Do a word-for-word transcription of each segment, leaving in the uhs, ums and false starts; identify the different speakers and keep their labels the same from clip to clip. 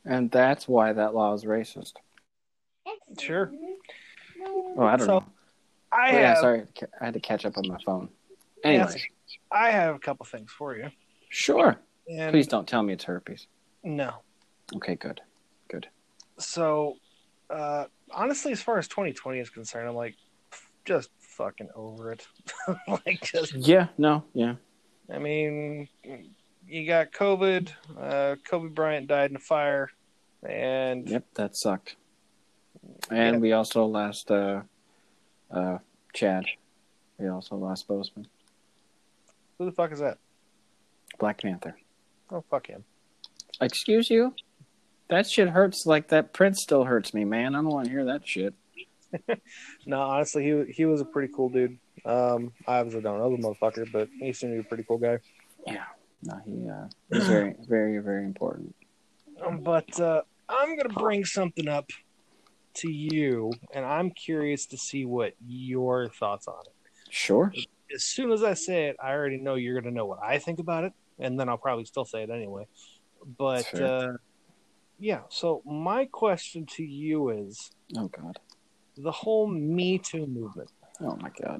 Speaker 1: And that's why that law is racist.
Speaker 2: Sure.
Speaker 1: Oh, I don't
Speaker 2: so,
Speaker 1: know.
Speaker 2: I
Speaker 1: oh,
Speaker 2: have.
Speaker 1: Yeah, sorry. I had to catch up on my phone. Anyways.
Speaker 2: Yes, I have a couple things for you.
Speaker 1: Sure.
Speaker 2: And
Speaker 1: Please don't tell me it's herpes.
Speaker 2: No.
Speaker 1: Okay, good. Good.
Speaker 2: So, uh, honestly, as far as twenty twenty is concerned, I'm like, just fucking over it. like, just.
Speaker 1: Yeah, no, yeah.
Speaker 2: I mean, you got COVID. Uh, Kobe Bryant died in a fire. And.
Speaker 1: Yep, that sucked. And yeah. we also lost uh, uh, Chad. We also lost Boseman.
Speaker 2: Who the fuck is that?
Speaker 1: Black Panther.
Speaker 2: Oh, fuck him.
Speaker 1: Excuse you? That shit hurts like that Prince still hurts me, man. I don't want to hear that shit.
Speaker 2: No, honestly, he he was a pretty cool dude. Um, I obviously don't know the motherfucker, but he seemed to be a pretty cool guy.
Speaker 1: Yeah. No, he uh, he's very, very, very important.
Speaker 2: But uh, I'm going to bring something up to you, and I'm curious to see what your thoughts on it.
Speaker 1: Sure.
Speaker 2: As soon as I say it, I already know you're going to know what I think about it, and then I'll probably still say it anyway. But, uh, yeah, so my question to you is...
Speaker 1: Oh, God.
Speaker 2: The whole Me Too movement.
Speaker 1: Oh, my God.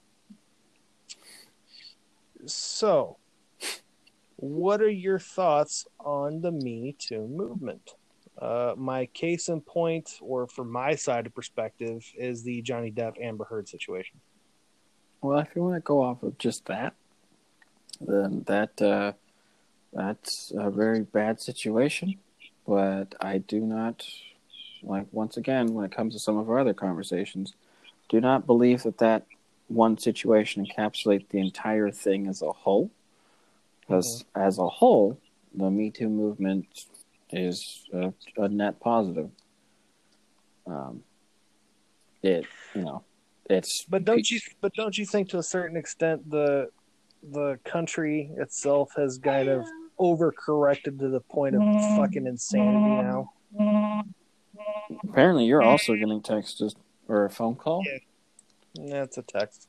Speaker 2: So, what are your thoughts on the Me Too movement? Uh, my case in point, or from my side of perspective, is the Johnny Depp Amber Heard situation.
Speaker 1: Well, if you want to go off of just that, then that uh, that's a very bad situation. But I do not, like, once again, when it comes to some of our other conversations, do not believe that that one situation encapsulates the entire thing as a whole. Because mm-hmm. as a whole, the Me Too movement is a, a net positive. Um, it, you know, it's.
Speaker 2: But don't you? But don't you think, to a certain extent, the the country itself has kind of overcorrected to the point of fucking insanity now?
Speaker 1: Apparently, you're also getting texted or a phone call.
Speaker 2: Yeah, that's a text.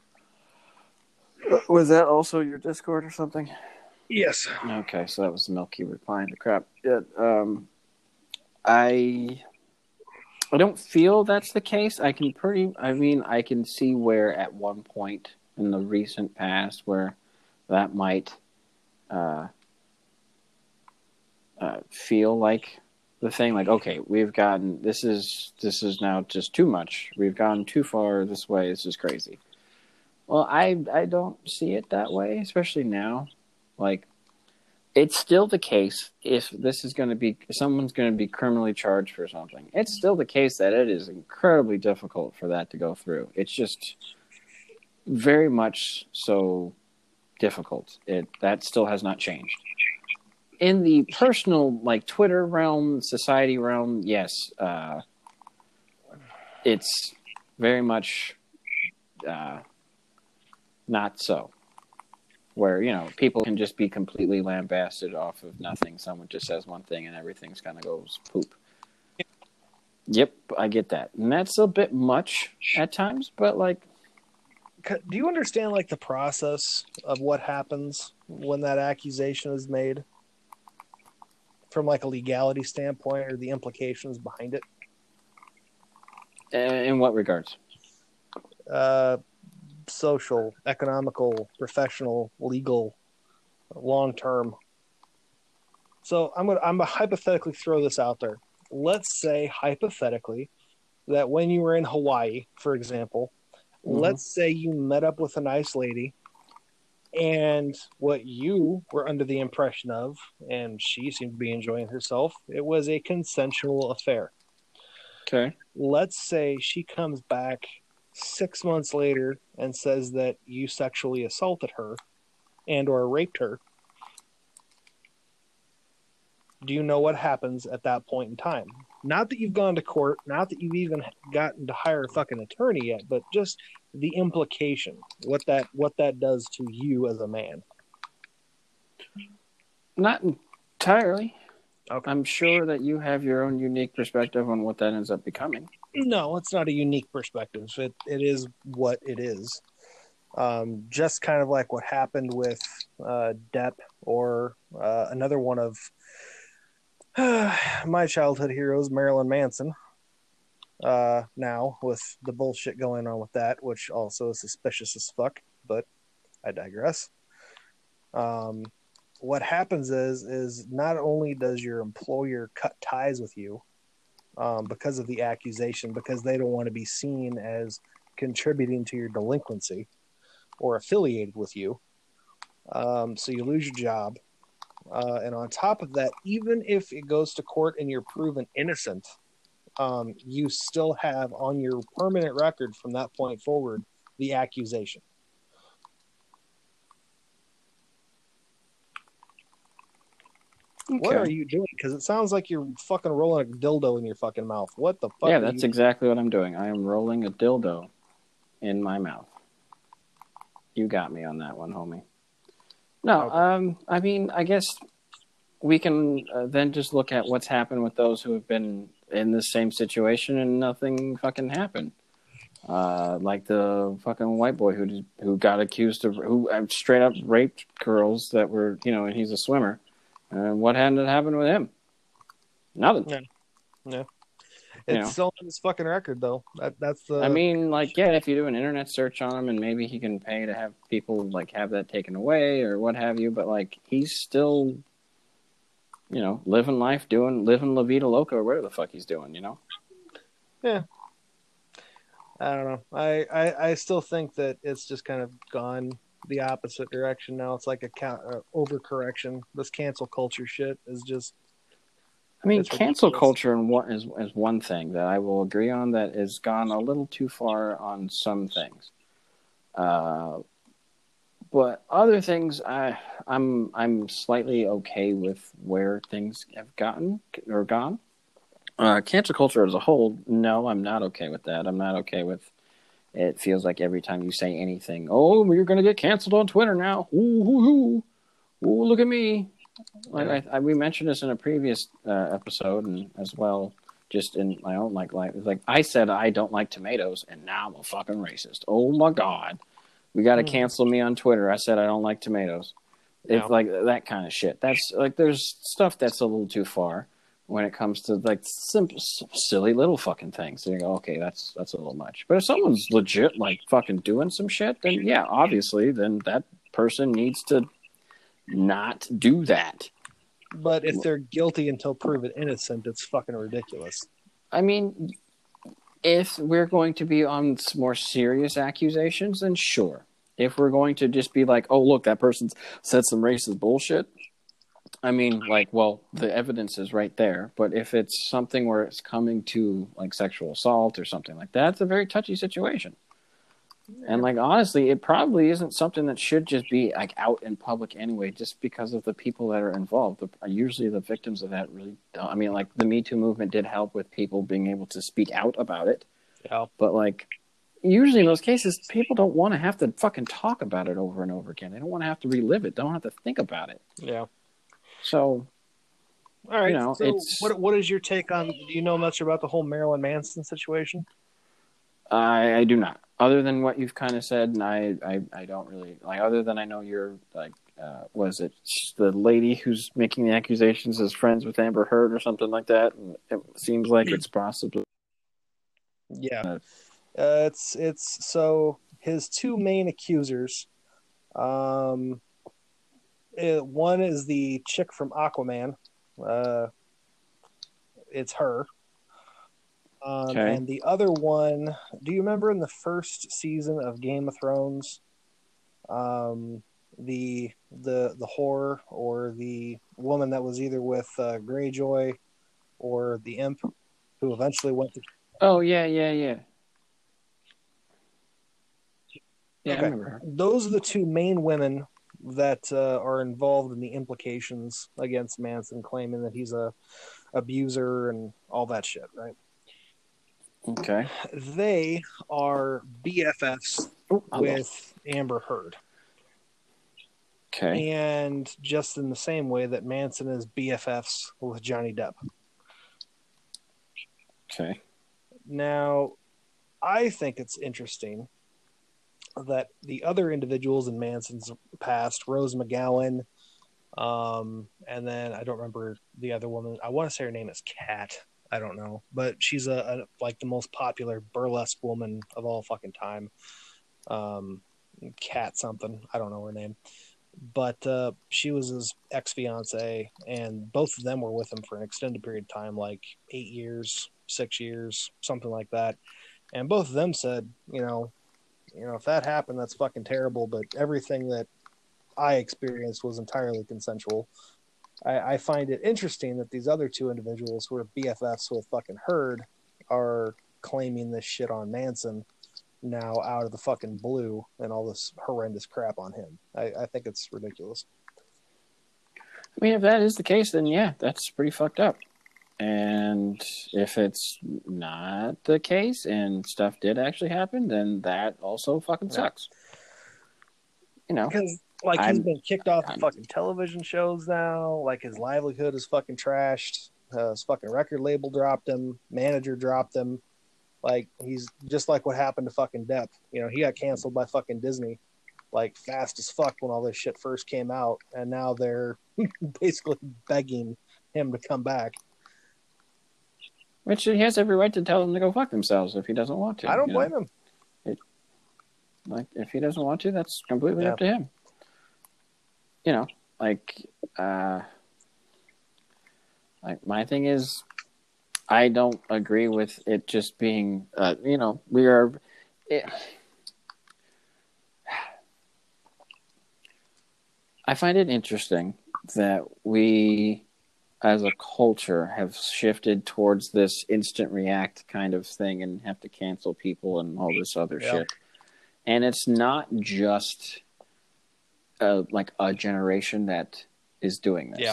Speaker 1: Was that also your Discord or something?
Speaker 2: Yes.
Speaker 1: Okay, so that was Milky replying to crap. Yeah, um, I I don't feel that's the case. I can pretty. I mean, I can see where at one point in the recent past where that might uh, uh, feel like the thing. Like, okay, we've gotten this is this is now just too much. We've gone too far this way. This is crazy. Well, I I don't see it that way, especially now. Like, it's still the case if this is going to be, if someone's going to be criminally charged for something. It's still the case that it is incredibly difficult for that to go through. It's just very much so difficult. It that still has not changed. In the personal, like, Twitter realm, society realm, yes, uh, it's very much uh, not so. Where, you know, people can just be completely lambasted off of nothing. Someone just says one thing and everything's kind of goes poop. Yep, I get that. And that's a bit much at times, but, like...
Speaker 2: Do you understand, like, the process of what happens when that accusation is made? From, like, a legality standpoint, or the implications behind it?
Speaker 1: In what regards?
Speaker 2: Uh... Social, economical, professional, legal, long term. So I'm gonna I'm gonna hypothetically throw this out there. Let's say hypothetically that when you were in Hawaii, for example, mm-hmm. let's say you met up with a nice lady, and what you were under the impression of, and she seemed to be enjoying herself, it was a consensual affair.
Speaker 1: Okay.
Speaker 2: Let's say she comes back six months later and says that you sexually assaulted her and or raped her. Do you know what happens at that point in time? Not that you've gone to court, not that you've even gotten to hire a fucking attorney yet, but just the implication, what that what that does to you as a man.
Speaker 1: Not entirely.
Speaker 2: Okay.
Speaker 1: I'm sure that you have your own unique perspective on what that ends up becoming.
Speaker 2: No, it's not a unique perspective. It it is what it is. Um, just kind of like what happened with uh, Depp, or uh, another one of My childhood hero is Marilyn Manson. Uh, now with the bullshit going on with that, which also is suspicious as fuck, but I digress. Um, what happens is, is not only does your employer cut ties with you, um, because of the accusation, because they don't want to be seen as contributing to your delinquency or affiliated with you. Um, so you lose your job. Uh, and on top of that, even if it goes to court and you're proven innocent, um, you still have on your permanent record from that point forward the accusation. Okay. What are you doing? Because it sounds like you're fucking rolling a dildo in your fucking mouth. What the fuck?
Speaker 1: Yeah, that's you... exactly what I'm doing. I am rolling a dildo in my mouth. You got me on that one, homie. No, okay. um, I mean, I guess we can uh, then just look at what's happened with those who have been in the same situation and nothing fucking happened. Uh, like the fucking white boy who who got accused of who straight up raped girls that were, you know, and he's a swimmer. And what hadn't happened with him? Nothing.
Speaker 2: Yeah. Yeah. It's you know. Still on his fucking record, though. That, that's the.
Speaker 1: I mean, like, yeah, if you do an internet search on him, and maybe he can pay to have people like have that taken away or what have you. But like, he's still, you know, living life, doing living La Vida Loca or whatever the fuck he's doing. You know.
Speaker 2: Yeah. I don't know. I, I, I still think that it's just kind of gone the opposite direction now. It's like a count, uh, overcorrection. This cancel culture shit is just.
Speaker 1: I mean, cancel culture and what is is one thing that I will agree on that has gone a little too far on some things. Uh, but other things, I I'm I'm slightly okay with where things have gotten or gone. Uh, cancel culture as a whole, no, I'm not okay with that. I'm not okay with. It feels like every time you say anything, oh, you're going to get canceled on Twitter now. Ooh, ooh, ooh. Ooh, look at me. Like I, I, we mentioned this in a previous uh, episode, and as well, just in my own like life. It's like I said, I don't like tomatoes, and now I'm a fucking racist. Oh my god, we got to mm. cancel me on Twitter. I said I don't like tomatoes. No. It's like that kind of shit. That's like there's stuff that's a little too far when it comes to like simple, silly little fucking things. So you go, okay, that's that's a little much. But if someone's legit like fucking doing some shit, then yeah, obviously, then that person needs to. Not do that.
Speaker 2: But if they're guilty until proven innocent, it's fucking ridiculous.
Speaker 1: I mean, if we're going to be on more serious accusations, then sure. If we're going to just be like, oh, look, that person's said some racist bullshit. I mean, like, well, the evidence is right there. But if it's something where it's coming to, like, sexual assault or something like that, it's a very touchy situation. And, like, honestly, it probably isn't something that should just be, like, out in public anyway, just because of the people that are involved. The, usually the victims of that really don't. I mean, like, the Me Too movement did help with people being able to speak out about it.
Speaker 2: Yeah.
Speaker 1: But, like, usually in those cases, people don't want to have to fucking talk about it over and over again. They don't want to have to relive it. They don't have to think about it.
Speaker 2: Yeah.
Speaker 1: So,
Speaker 2: all right.
Speaker 1: You know,
Speaker 2: so
Speaker 1: it's...
Speaker 2: what, what is your take on, do you know much about the whole Marilyn Manson situation?
Speaker 1: I, I do not. Other than what you've kind of said, and I, I, I don't really like. Other than I know you're like, uh, was it the lady who's making the accusations is friends with Amber Heard or something like that? And it seems like it's possible.
Speaker 2: Yeah, uh, uh, it's it's so his two main accusers. Um, it, one is the chick from Aquaman. Uh, it's her. Um, okay. And the other one, do you remember in the first season of Game of Thrones, um, the the the whore or the woman that was either with uh, Greyjoy or the imp, who eventually went to?
Speaker 1: Oh yeah, yeah, yeah. Yeah,
Speaker 2: okay.
Speaker 1: I remember her.
Speaker 2: Those are the two main women that uh, are involved in the implications against Manson, claiming that he's a abuser and all that shit, right?
Speaker 1: Okay.
Speaker 2: They are B F Fs Ooh, with Amber Heard.
Speaker 1: Okay.
Speaker 2: And just in the same way that Manson is B F Fs with Johnny Depp.
Speaker 1: Okay.
Speaker 2: Now, I think it's interesting that the other individuals in Manson's past, Rose McGowan, Um, and then I don't remember the other woman. I want to say her name is Kat. I don't know, but she's a, a like the most popular burlesque woman of all fucking time. Um, Kat something. I don't know her name, but uh, she was his ex fiance, and both of them were with him for an extended period of time, like eight years, six years, something like that. And both of them said, you know, you know, if that happened, that's fucking terrible. But everything that I experienced was entirely consensual. I, I find it interesting that these other two individuals who are B F Fs with fucking Heard are claiming this shit on Manson now out of the fucking blue and all this horrendous crap on him. I, I think it's ridiculous.
Speaker 1: I mean, if that is the case, then yeah, that's pretty fucked up. And if it's not the case and stuff did actually happen, then that also fucking sucks. Yeah. You know,
Speaker 2: because like
Speaker 1: I'm,
Speaker 2: he's been kicked off
Speaker 1: I'm,
Speaker 2: of fucking television shows now. Like his livelihood is fucking trashed. Uh, his fucking record label dropped him. Manager dropped him. Like he's just like what happened to fucking Depp. You know, he got canceled by fucking Disney, like fast as fuck when all this shit first came out, and now they're basically begging him to come back.
Speaker 1: Which he has every right to tell them to go fuck themselves if he doesn't want to.
Speaker 2: I don't
Speaker 1: you
Speaker 2: blame
Speaker 1: know?
Speaker 2: him.
Speaker 1: It, like, if he doesn't want to, that's completely
Speaker 2: Yeah.
Speaker 1: up to him. You know, like, uh, like my thing is, I don't agree with it just being, uh, you know, we are. It, I find it interesting that we, as a culture, have shifted towards this instant react kind of thing and have to cancel people and all this other
Speaker 2: Yeah.
Speaker 1: shit. And it's not just uh, like a generation that is doing this.
Speaker 2: Yeah.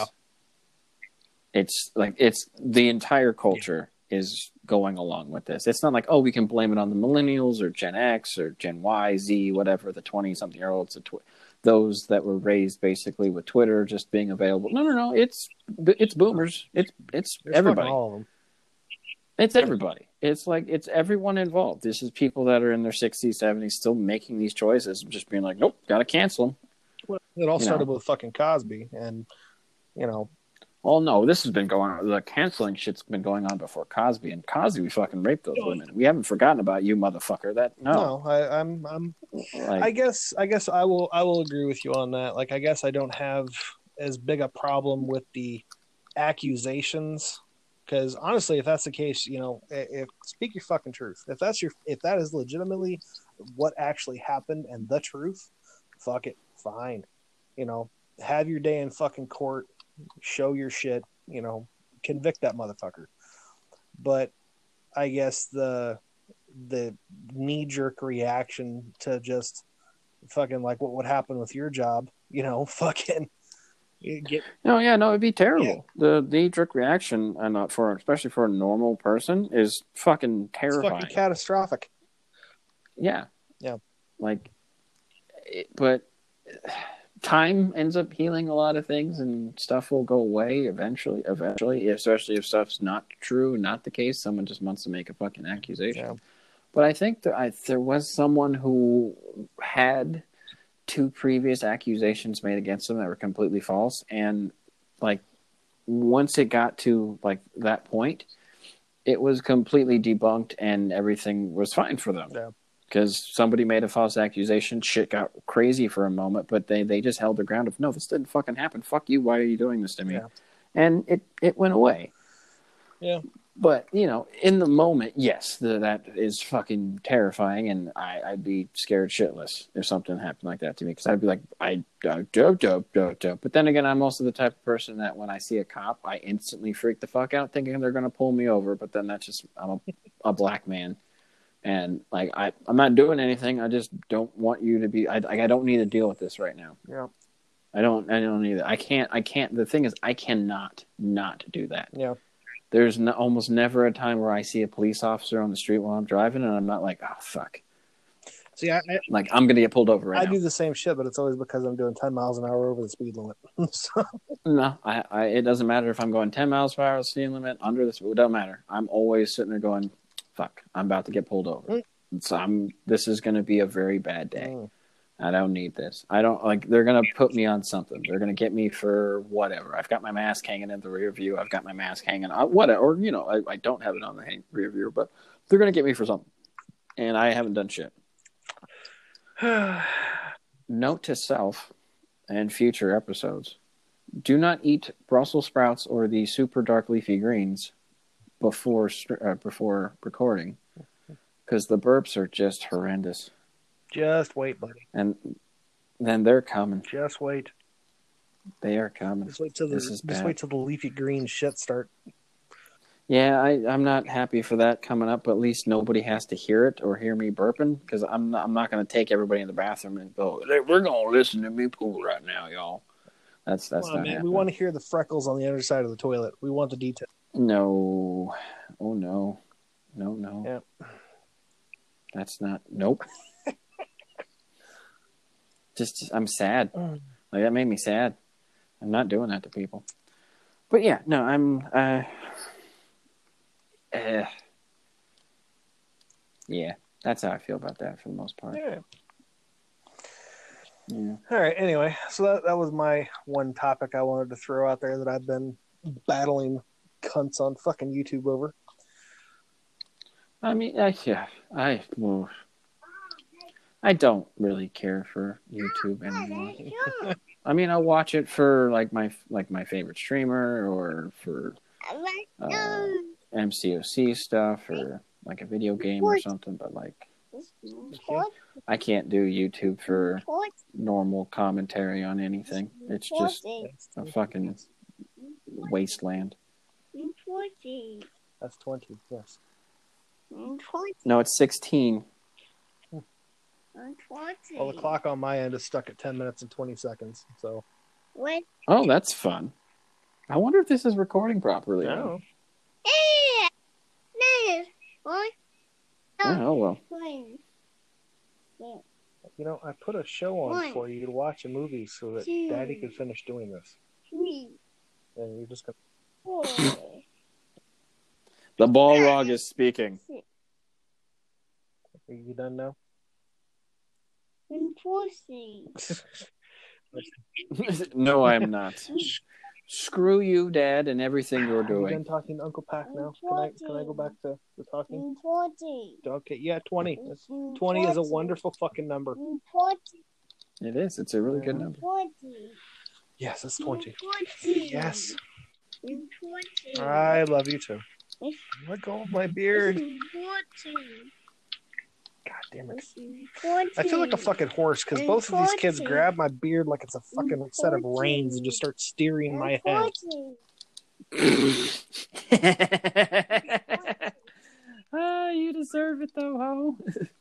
Speaker 1: It's like it's the entire culture yeah. is going along with this. It's not like, oh, we can blame it on the millennials or Gen X or Gen Y, Z, whatever, the twenty-something-year-olds, the tw- those that were raised basically with Twitter just being available. No, no, no. It's it's boomers. It's it's
Speaker 2: There's
Speaker 1: everybody.
Speaker 2: all of them.
Speaker 1: It's everybody. It's like it's everyone involved. This is people that are in their sixties, seventies, still making these choices, just being like, nope, gotta cancel them.
Speaker 2: Well, it all
Speaker 1: you
Speaker 2: started
Speaker 1: know.
Speaker 2: with fucking Cosby, and you know.
Speaker 1: Oh no, this has been going on. The canceling shit's been going on before Cosby, and Cosby we fucking raped those women. We haven't forgotten about you, motherfucker. That no,
Speaker 2: no, I, I'm, I'm.
Speaker 1: like,
Speaker 2: I guess, I guess I will, I will agree with you on that. Like, I guess I don't have as big a problem with the accusations, because honestly, if that's the case, you know, if speak your fucking truth. If that's your, if that is legitimately what actually happened and the truth, fuck it, fine. You know, have your day in fucking court. Show your shit, you know, convict that motherfucker. But I guess the the knee jerk reaction to just fucking like what would happen with your job, you know, fucking get.
Speaker 1: No, yeah, no, it'd be terrible. Yeah. The knee jerk reaction, and uh, for especially for a normal person, is fucking terrifying.
Speaker 2: It's fucking catastrophic.
Speaker 1: Yeah,
Speaker 2: yeah,
Speaker 1: like, it, but. Time ends up healing a lot of things, and stuff will go away eventually. Eventually, especially if stuff's not true, not the case. Someone just wants to make a fucking accusation. Yeah. But I think that I, there was someone who had two previous accusations made against them that were completely false, and like once it got to like that point, it was completely debunked, and everything was fine for them.
Speaker 2: Yeah.
Speaker 1: Because somebody made a false accusation, shit got crazy for a moment, but they, they just held their ground of, no, this didn't fucking happen. Fuck you, why are you doing this to me?
Speaker 2: Yeah.
Speaker 1: And it, it went away.
Speaker 2: Yeah.
Speaker 1: But, you know, in the moment, yes, the, that is fucking terrifying, and I, I'd be scared shitless if something happened like that to me, because I'd be like, I, dope, dope, dope, dope, dope. But then again, I'm also the type of person that when I see a cop, I instantly freak the fuck out thinking they're going to pull me over, but then that's just, I'm a, a black man. And like I, I'm not doing anything. I just don't want you to be. I, I don't need to deal with this right now.
Speaker 2: Yeah.
Speaker 1: I don't. I don't need that. I can't. I can't. The thing is, I cannot not do that.
Speaker 2: Yeah.
Speaker 1: There's no, almost never a time where I see a police officer on the street while I'm driving, and I'm not like, oh fuck.
Speaker 2: See, I, I
Speaker 1: like I'm gonna get pulled over right
Speaker 2: I
Speaker 1: now.
Speaker 2: do the same shit, but it's always because I'm doing ten miles an hour over the speed limit. so.
Speaker 1: No, I, I. It doesn't matter if I'm going ten miles per hour speed limit under the speed. It doesn't matter. I'm always sitting there going, fuck, I'm about to get pulled over. Mm. So I'm, this is going to be a very bad day. Mm. I don't need this. I don't like. They're gonna put me on something. They're gonna get me for whatever. I've got my mask hanging in the rear view. I've got my mask hanging on whatever. Or you know, I, I don't have it on the hang, rear view, but they're gonna get me for something, and I haven't done shit. Note to self and future episodes: do not eat Brussels sprouts or the super dark leafy greens before uh, before recording, because the burps are just horrendous.
Speaker 2: Just wait, buddy.
Speaker 1: And then they're coming.
Speaker 2: Just wait.
Speaker 1: They are coming.
Speaker 2: Just wait till the
Speaker 1: This is
Speaker 2: just
Speaker 1: bad.
Speaker 2: wait till the leafy green shit start.
Speaker 1: Yeah, I, I'm not happy for that coming up, but at least nobody has to hear it or hear me burping, because I'm not, I'm not going to take everybody in the bathroom and go, hey, we're going to listen to me poo right now, y'all. That's that's
Speaker 2: Come on,
Speaker 1: not
Speaker 2: man.
Speaker 1: happening.
Speaker 2: We want to hear the freckles on the other side of the toilet. We want the detail.
Speaker 1: No. Oh, no. No, no.
Speaker 2: Yeah.
Speaker 1: That's not. Nope. just, just, I'm sad. Like, that made me sad. I'm not doing that to people. But yeah, no, I'm. Uh, uh, yeah, that's how I feel about that for the most part.
Speaker 2: Yeah.
Speaker 1: Yeah.
Speaker 2: All right. Anyway, so that that was my one topic I wanted to throw out there that I've been battling cunts on fucking YouTube over.
Speaker 1: I mean, I, yeah, I. Well, I don't really care for YouTube anymore. I mean, I'll watch it for like my like my favorite streamer, or for uh, M C O C stuff, or like a video game or something. But like, I can't do YouTube for normal commentary on anything. It's just a fucking wasteland.
Speaker 2: That's twenty. Yes.
Speaker 1: No, it's sixteen.
Speaker 2: Well, the clock on my end is stuck at ten minutes and twenty seconds. So.
Speaker 1: Oh, that's fun. I wonder if this is recording properly.
Speaker 2: No.
Speaker 1: Oh, well.
Speaker 2: You know, I put a show on for you to watch a movie so that Daddy could finish doing this. And you're just gonna.
Speaker 1: The Balrog is speaking.
Speaker 2: Are you done now?
Speaker 1: No, I'm not. Screw you, Dad, and everything you're doing.
Speaker 2: Are you done talking to Uncle Pac now? Can I can I go back to the talking? Okay, yeah, twenty. twenty is a wonderful fucking number.
Speaker 1: It is. It's a really good number.
Speaker 2: Yes, it's twenty. Yes. I love you too. Let go of my beard. God damn it. I feel like a fucking horse because both of these kids grab my beard like it's a fucking set of reins and just start steering my head.
Speaker 1: Ah, you deserve it though, ho.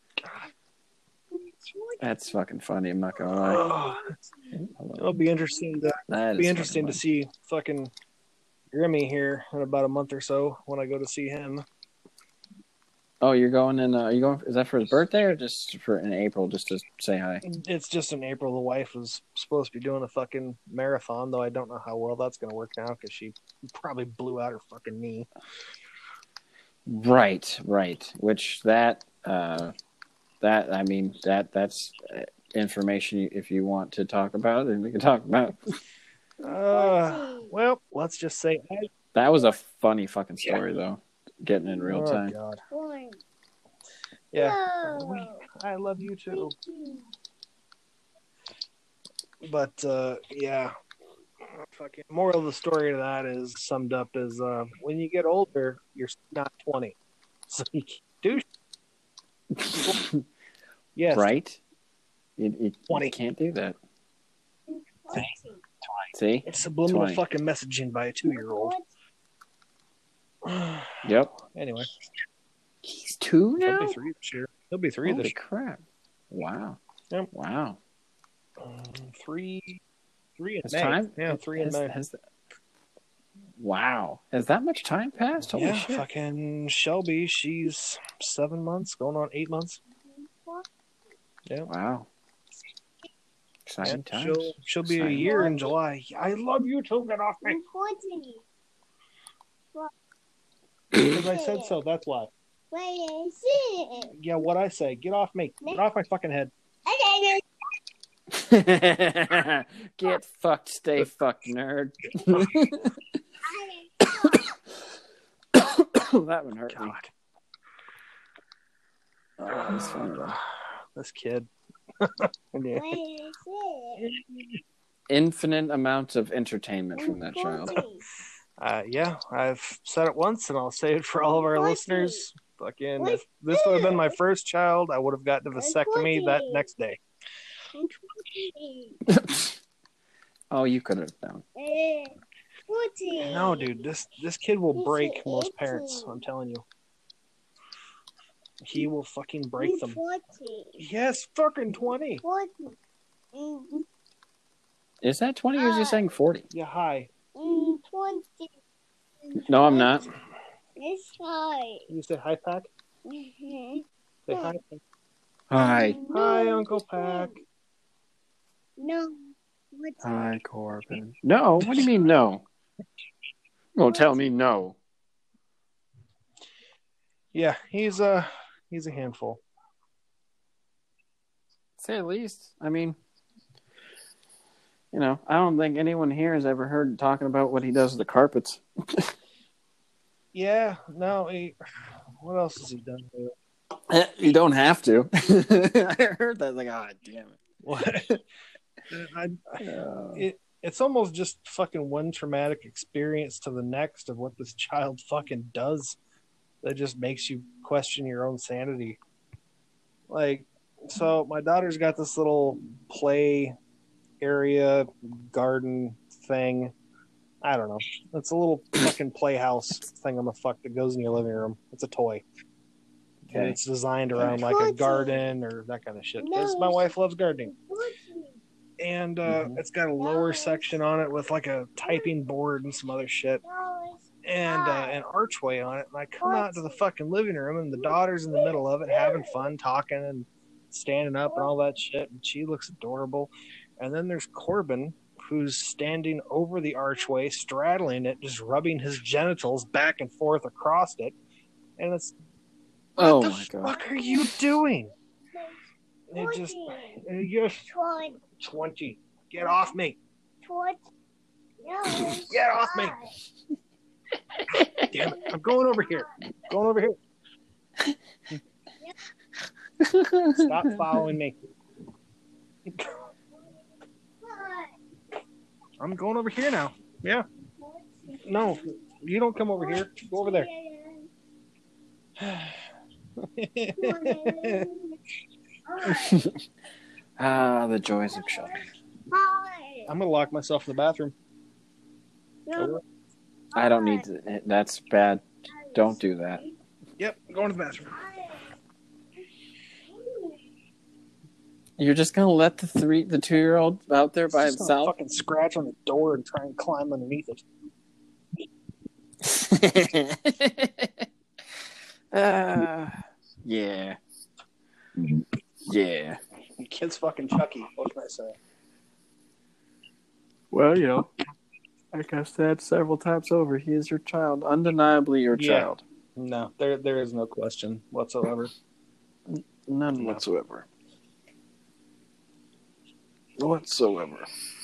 Speaker 1: That's fucking funny. I'm not gonna lie.
Speaker 2: It'll be interesting to
Speaker 1: That
Speaker 2: be
Speaker 1: is
Speaker 2: interesting to
Speaker 1: fucking
Speaker 2: see fucking Grimmy here in about a month or so when I go to see him.
Speaker 1: Oh, you're going in. Uh, are you going? Is that for his birthday or just for in April, just to say hi?
Speaker 2: It's just in April. The wife was supposed to be doing a fucking marathon, though I don't know how well that's going to work now because she probably blew out her fucking knee.
Speaker 1: Right, right. Which that, uh, that I mean that that's information. If you want to talk about, then we can talk about.
Speaker 2: Uh, well, let's just say I,
Speaker 1: That was a funny fucking story, yeah. though. Getting in real
Speaker 2: oh,
Speaker 1: time.
Speaker 2: God. Yeah, we, I love you too. But uh, yeah, fucking moral of the story to that is summed up as uh, when you get older, you're not twenty, so you can't do. Yes,
Speaker 1: right. You, you,
Speaker 2: twenty.
Speaker 1: You can't do that. See,
Speaker 2: it's subliminal
Speaker 1: twenty.
Speaker 2: Fucking messaging by a two-year-old.
Speaker 1: Yep.
Speaker 2: Anyway,
Speaker 1: he's two now.
Speaker 2: He'll be three this year. He'll be three
Speaker 1: Holy
Speaker 2: this year.
Speaker 1: crap! Wow.
Speaker 2: Yep.
Speaker 1: Wow.
Speaker 2: Um, three, three in
Speaker 1: Has
Speaker 2: May.
Speaker 1: time?
Speaker 2: Yeah, three
Speaker 1: has,
Speaker 2: in May.
Speaker 1: Has the, wow. Has that much time passed? Holy
Speaker 2: yeah,
Speaker 1: shit.
Speaker 2: fucking Shelby. She's seven months, going on eight months. Yeah.
Speaker 1: Wow. Exciting
Speaker 2: yeah,
Speaker 1: times.
Speaker 2: She'll she'll be
Speaker 1: Exciting.
Speaker 2: a year in July. I love you too. Get off me. Because I said so. That's why. Yeah, what I say. Get off me. Get off my fucking head.
Speaker 1: Get fucked, stay fucked, nerd. That one hurt me.
Speaker 2: God.
Speaker 1: Oh, that was funny though.
Speaker 2: This kid. Yeah.
Speaker 1: Infinite amounts of entertainment from that child.
Speaker 2: Uh, yeah, I've said it once, and I'll say it for all of our listeners. Fucking, if this would have been my first child, I would have gotten a vasectomy that next day.
Speaker 1: Oh, you could have done.
Speaker 2: No, dude, this this kid will break most parents. I'm telling you, he will fucking break them. Yes, fucking twenty.
Speaker 1: Is that twenty or is he saying forty?
Speaker 2: Yeah, hi.
Speaker 1: No, I'm not.
Speaker 3: It's hi.
Speaker 2: You say hi, Pack?
Speaker 3: Mm-hmm.
Speaker 2: Say hi.
Speaker 1: Hi.
Speaker 2: Hi, Uncle Pack.
Speaker 3: No. What's
Speaker 1: Hi, Corbin. No, what do you mean no? Don't tell me no.
Speaker 2: Yeah, he's a he's a handful.
Speaker 1: Say the least. I mean, you know, I don't think anyone here has ever heard talking about what he does with the carpets.
Speaker 2: Yeah, no, he, what else has he done with it?
Speaker 1: You don't have to. I heard that. Like, oh, damn it.
Speaker 2: What? I, I, it, it's almost just fucking one traumatic experience to the next of what this child fucking does that just makes you question your own sanity. Like, so my daughter's got this little play area, garden thing. I don't know. It's a little fucking playhouse thing I'm a fuck that goes in your living room. It's a toy. Okay. And it's designed around like a garden or that kind of shit. Because my wife loves gardening. And uh, mm-hmm. It's got a lower section on it with like a typing board and some other shit. And uh, an archway on it. And I come out to the fucking living room and the daughter's in the middle of it having fun, talking and standing up and all that shit. And she looks adorable. And then there's Corbin, who's standing over the archway, straddling it, just rubbing his genitals back and forth across it. And it's, what
Speaker 1: oh
Speaker 2: the
Speaker 1: my
Speaker 2: fuck
Speaker 1: God.
Speaker 2: are you doing? It just, you're twenty. Get off me. Get off me. Damn it. I'm going over here. Going over here. Stop following me. I'm going over here now. Yeah. No, you don't come over here. Go over there.
Speaker 1: Ah, the joys of children.
Speaker 2: I'm going to lock myself in the bathroom.
Speaker 3: No.
Speaker 1: I don't need to. That's bad. Don't do that.
Speaker 2: Yep, I'm going to the bathroom.
Speaker 1: You're just gonna let the three, the two-year-old out there by
Speaker 2: Just
Speaker 1: himself?
Speaker 2: fucking scratch on the door and try and climb underneath
Speaker 1: it. uh, yeah, yeah.
Speaker 2: The kid's fucking Chucky. What can I say?
Speaker 1: Well, you know, like I said several times over, he is your child, undeniably your
Speaker 2: Yeah.
Speaker 1: child.
Speaker 2: No, there there is no question whatsoever.
Speaker 1: None
Speaker 2: No.
Speaker 1: whatsoever. Whatsoever.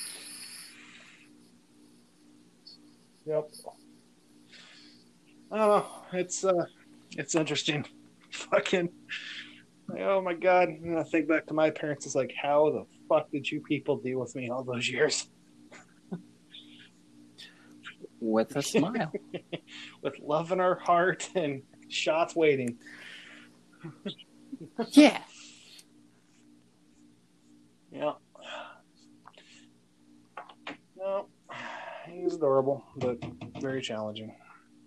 Speaker 2: Yep. I don't know. It's uh, it's interesting. Fucking. Like, oh my God. And I think back to my parents. It's like, how the fuck did you people deal with me all those years?
Speaker 1: With a smile.
Speaker 2: With love in our heart and shots waiting.
Speaker 1: Yeah.
Speaker 2: Yeah. No, he's adorable, but very challenging.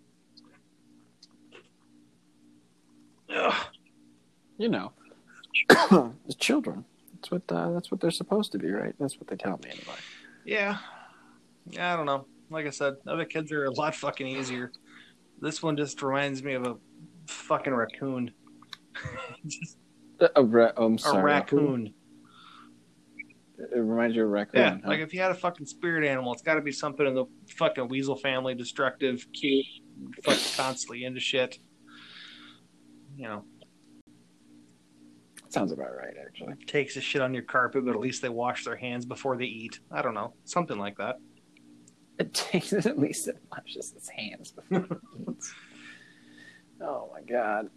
Speaker 2: Ugh.
Speaker 1: You know, the children. That's what uh, that's what they're supposed to be, right? That's what they tell me anyway.
Speaker 2: Yeah. Yeah, I don't know. Like I said, other kids are a lot fucking easier. This one just reminds me of a fucking raccoon. Just
Speaker 1: A ra- oh, I'm
Speaker 2: a
Speaker 1: sorry.
Speaker 2: raccoon.
Speaker 1: It reminds you of a raccoon.
Speaker 2: Yeah,
Speaker 1: huh?
Speaker 2: like if you had a fucking spirit animal, it's got to be something in the fucking weasel family, destructive, cute, fucking constantly into shit. You know.
Speaker 1: Sounds about right, actually.
Speaker 2: Takes a shit on your carpet, but at least they wash their hands before they eat. I don't know. Something like that.
Speaker 1: It takes at least it washes its hands before it eats. Oh my god.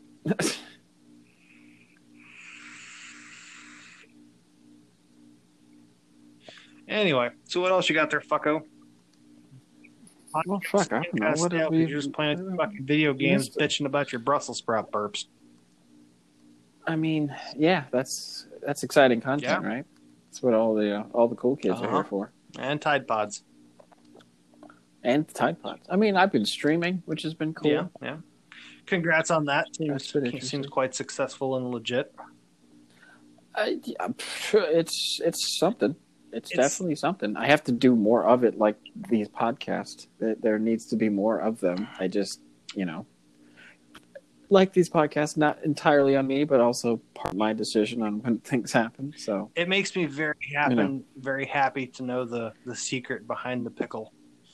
Speaker 2: Anyway, so what else you got there, fucko?
Speaker 1: Well, fuck, I don't know. What have we...
Speaker 2: You're just playing with fucking video games,
Speaker 1: Missed-
Speaker 2: bitching about your Brussels sprout burps.
Speaker 1: I mean, yeah, that's that's exciting content,
Speaker 2: Yeah.
Speaker 1: right? That's what all the uh, all the cool kids are
Speaker 2: Uh-huh.
Speaker 1: here for.
Speaker 2: And Tide Pods.
Speaker 1: And Tide Pods. I mean, I've been streaming, which has been cool.
Speaker 2: Yeah, yeah. Congrats on that.
Speaker 1: That's
Speaker 2: Seems,
Speaker 1: been interesting.
Speaker 2: seems quite successful and legit.
Speaker 1: I, yeah, it's it's something. It's,
Speaker 2: It's-
Speaker 1: definitely something. I have to do more of it, like these podcasts. There- There needs to be more of them. I just, you know, like these podcasts, not entirely on me, but also part of my decision on when things happen. So
Speaker 2: It makes me very happy,
Speaker 1: You know.
Speaker 2: very happy to know the, the secret behind the pickle.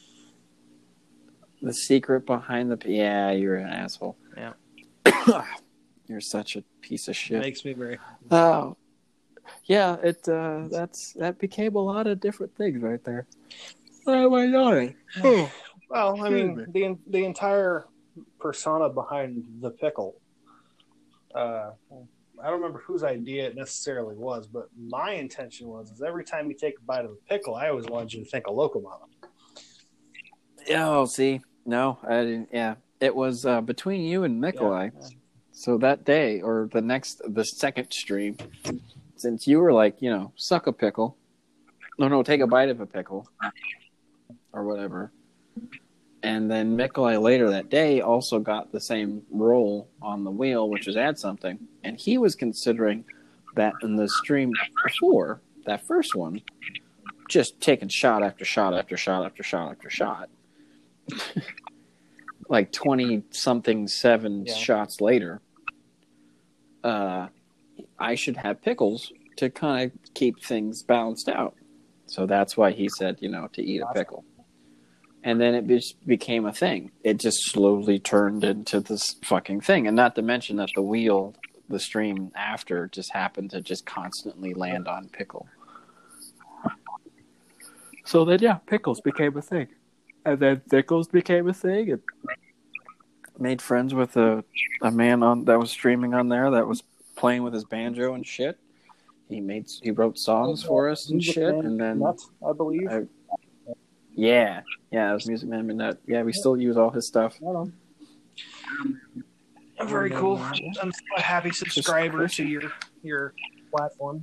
Speaker 1: the secret behind the yeah, you're an asshole.
Speaker 2: Yeah.
Speaker 1: You're such a piece of
Speaker 2: It
Speaker 1: shit.
Speaker 2: makes me very.
Speaker 1: Oh, yeah. It uh, that's that became a lot of different things right there. Why am I yawning? Oh,
Speaker 2: Well, I
Speaker 1: Excuse
Speaker 2: mean, the the entire persona behind the pickle. Uh, I don't remember whose idea it necessarily was, but my intention was is every time you take a bite of a pickle, I always wanted you to think of Locomama.
Speaker 1: oh, see, no, I didn't. Yeah, it was uh, between you and Nikolai.
Speaker 2: Yeah.
Speaker 1: So that day, or the next, the second stream, since you were like, you know, suck a pickle. No, no, take a bite of a pickle, or whatever. And then Nikolai later that day also got the same role on the wheel, which was add something. And he was considering that in the stream before, that first one, just taking shot after shot after shot after shot after shot. Like twenty-something seven
Speaker 2: Yeah.
Speaker 1: shots later, uh, I should have pickles to kind of keep things balanced out. So that's why he said, you know, to eat a pickle. And then it just became a thing. It just slowly turned into this fucking thing. And not to mention that the wheel, the stream after, just happened to just constantly land on pickle. So then, yeah, pickles became a thing. And then pickles became a thing. It made friends with a, a man on that was streaming on there that was playing with his banjo and shit. He made he wrote songs for us and shit. And then
Speaker 2: Nut, I believe.
Speaker 1: I, yeah, yeah, it was Music Man Midnight. Yeah, we still use all his stuff.
Speaker 2: Very cool. I'm a happy subscriber to your your platform.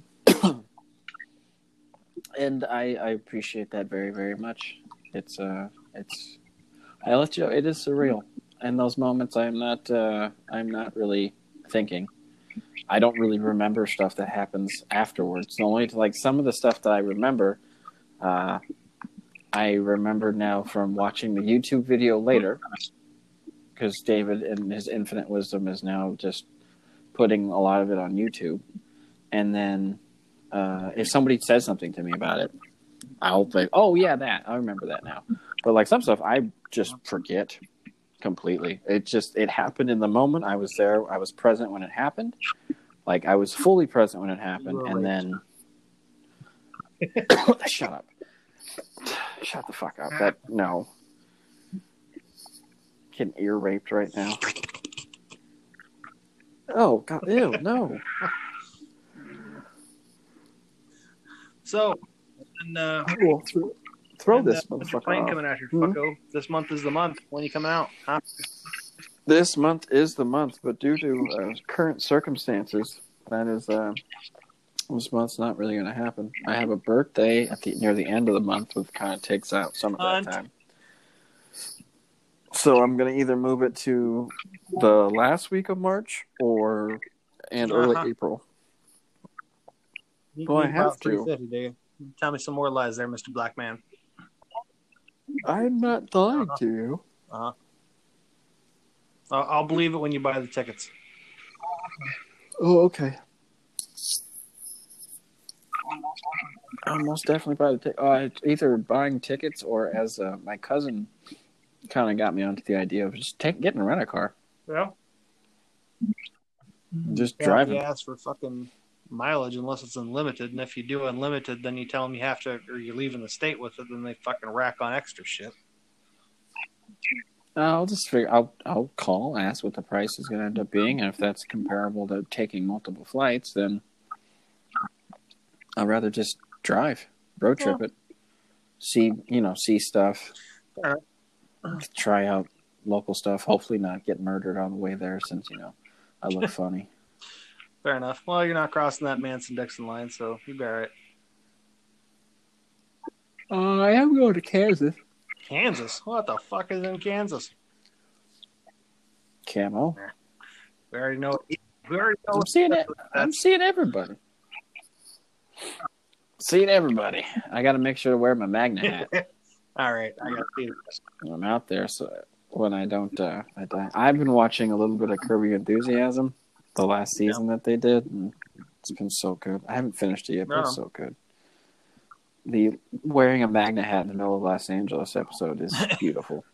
Speaker 1: And I, I appreciate that very, very much. It's uh it's I let you know, it is surreal. In those moments I'm not uh I'm not really thinking. I don't really remember stuff that happens afterwards. Only to, like some of the stuff that I remember, uh I remember now from watching the YouTube video later, because David in his infinite wisdom is now just putting a lot of it on YouTube. And then uh, if somebody says something to me about it, I'll think, oh, yeah, that. I remember that now. But like some stuff, I just forget completely. It just, it happened in the moment. I was there. I was present when it happened. Like I was fully present when it happened. And then... Shut up. Shut the fuck up. That no. Getting ear raped right now. Oh god, ew, no.
Speaker 2: So, and, uh,
Speaker 1: Well, throw, throw
Speaker 2: and,
Speaker 1: this
Speaker 2: uh, what's
Speaker 1: motherfucker
Speaker 2: your plane
Speaker 1: off.
Speaker 2: coming out here,
Speaker 1: Hmm?
Speaker 2: fucko? This month is the month. When you coming out? Huh?
Speaker 1: This month is the month, but due to uh, current circumstances, that is uh, this month's not really going to happen. I have a birthday at the near the end of the month, which kind of takes out some of that
Speaker 2: Hunt.
Speaker 1: time. So I'm going to either move it to the last week of March or and early
Speaker 2: Uh-huh.
Speaker 1: April.
Speaker 2: You
Speaker 1: Well, I
Speaker 2: need
Speaker 1: have
Speaker 2: about
Speaker 1: to.
Speaker 2: three fifty, do you? Tell me some more lies there, Mister Black Man.
Speaker 1: I'm not lying to you.
Speaker 2: Uh-huh. I'll, I'll believe it when you buy the tickets.
Speaker 1: Oh, okay. I'll most definitely buy the ticket. Uh, either buying tickets or as uh, my cousin kind of got me onto the idea of just take, getting a rent a car,
Speaker 2: Yeah.
Speaker 1: just
Speaker 2: Yeah,
Speaker 1: driving.
Speaker 2: he asked for fucking mileage unless it's unlimited. And if you do unlimited, then you tell them you have to, or you're leaving the state with it, then they fucking rack on extra shit.
Speaker 1: I'll just figure. I'll I'll call, ask what the price is going to end up being, and if that's comparable to taking multiple flights, then I'd rather just drive, road trip yeah. it, see you know see stuff,
Speaker 2: right.
Speaker 1: try out local stuff. Hopefully, not get murdered on the way there, since you know I look funny.
Speaker 2: Fair enough. Well, you're not crossing that Manson-Dixon line, so you'll be all right.
Speaker 1: Uh, I am going to Kansas.
Speaker 2: Kansas? What the fuck is in Kansas?
Speaker 1: Camo.
Speaker 2: We already know. We already know.
Speaker 1: I'm seeing it. I'm seeing everybody. Seeing everybody. I got to make sure to wear my Magna hat.
Speaker 2: All right, I got to see this.
Speaker 1: I'm out there, so when I don't, uh, I die. I've been watching a little bit of Curb Your Enthusiasm, the last season yeah. that they did, and it's been so good. I haven't finished it yet, but no. It's so good. The wearing a Magna hat in the middle of Los Angeles episode is beautiful.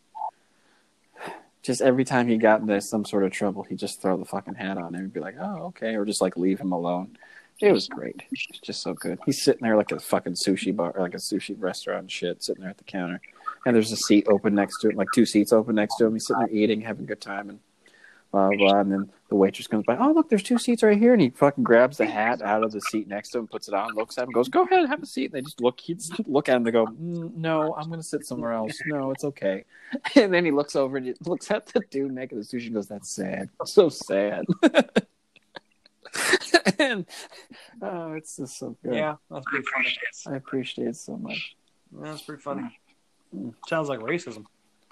Speaker 1: Just every time he got into some sort of trouble, he'd just throw the fucking hat on and be like, oh, okay, or just like leave him alone. It was great. It's just so good. He's sitting there like a fucking sushi bar, or like a sushi restaurant and shit, sitting there at the counter. And there's a seat open next to him, like two seats open next to him. He's sitting there eating, having a good time, and blah, blah, blah. And then the waitress comes by. Oh, look, there's two seats right here. And he fucking grabs the hat out of the seat next to him, puts it on, looks at him, goes, go ahead, have a seat. And they just look, he just look at him. They go, mm, no, I'm going to sit somewhere else. No, it's okay. And then he looks over and he looks at the dude making the sushi and goes, that's sad. So sad. And oh, it's just so good.
Speaker 2: Yeah, that's pretty funny.
Speaker 1: I appreciate it so much.
Speaker 2: Yeah, that's pretty funny. Mm. Sounds like racism.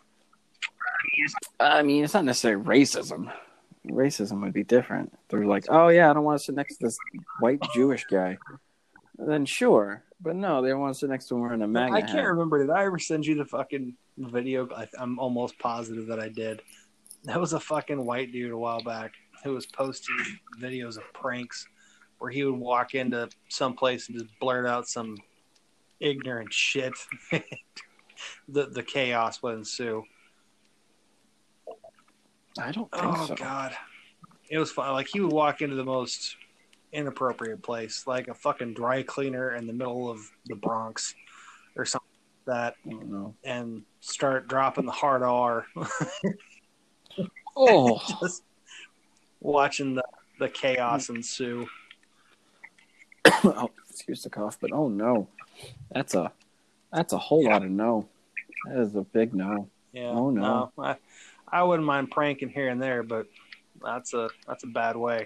Speaker 1: I mean, it's not necessarily racism. Racism would be different. They're like, oh, yeah, I don't want to sit next to this white Jewish guy. Then sure. But no, they want to sit next to him wearing a Magna
Speaker 2: I can't
Speaker 1: hat.
Speaker 2: remember. Did I ever send you the fucking video? I, I'm almost positive that I did. That was a fucking white dude a while back who was posting videos of pranks where he would walk into some place and just blurt out some ignorant shit. the the chaos would ensue.
Speaker 1: I don't think
Speaker 2: oh,
Speaker 1: so.
Speaker 2: Oh, God. It was fun. Like, he would walk into the most inappropriate place, like a fucking dry cleaner in the middle of the Bronx or something like that,
Speaker 1: I don't know.
Speaker 2: And start dropping the hard R.
Speaker 1: Oh.
Speaker 2: Just watching the, the chaos ensue.
Speaker 1: Oh, excuse the cough, but oh no. That's a that's a whole yeah. lot of no. That is a big no.
Speaker 2: Yeah.
Speaker 1: Oh no.
Speaker 2: no I, I wouldn't mind pranking here and there, but that's a that's a bad way.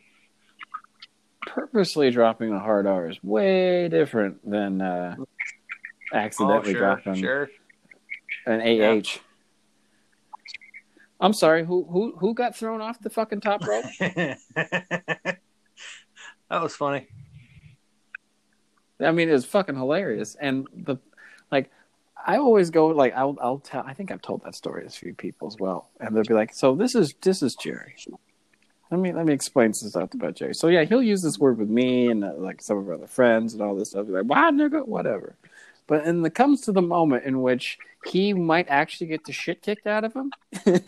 Speaker 1: Purposely dropping a hard R is way different than uh, accidentally
Speaker 2: oh, sure,
Speaker 1: dropping
Speaker 2: sure.
Speaker 1: an A H. Yeah. I'm sorry, who who who got thrown off the fucking top rope?
Speaker 2: That was funny.
Speaker 1: I mean, it was fucking hilarious, and the like. I always go like I'll I'll tell. I think I've told that story to a few people as well, and they'll be like, "So this is this is Jerry." Let me let me explain some stuff about Jerry. So yeah, he'll use this word with me and uh, like some of our other friends and all this stuff. Be like, "Wow, nigga, whatever." But then it comes to the moment in which he might actually get the shit kicked out of him.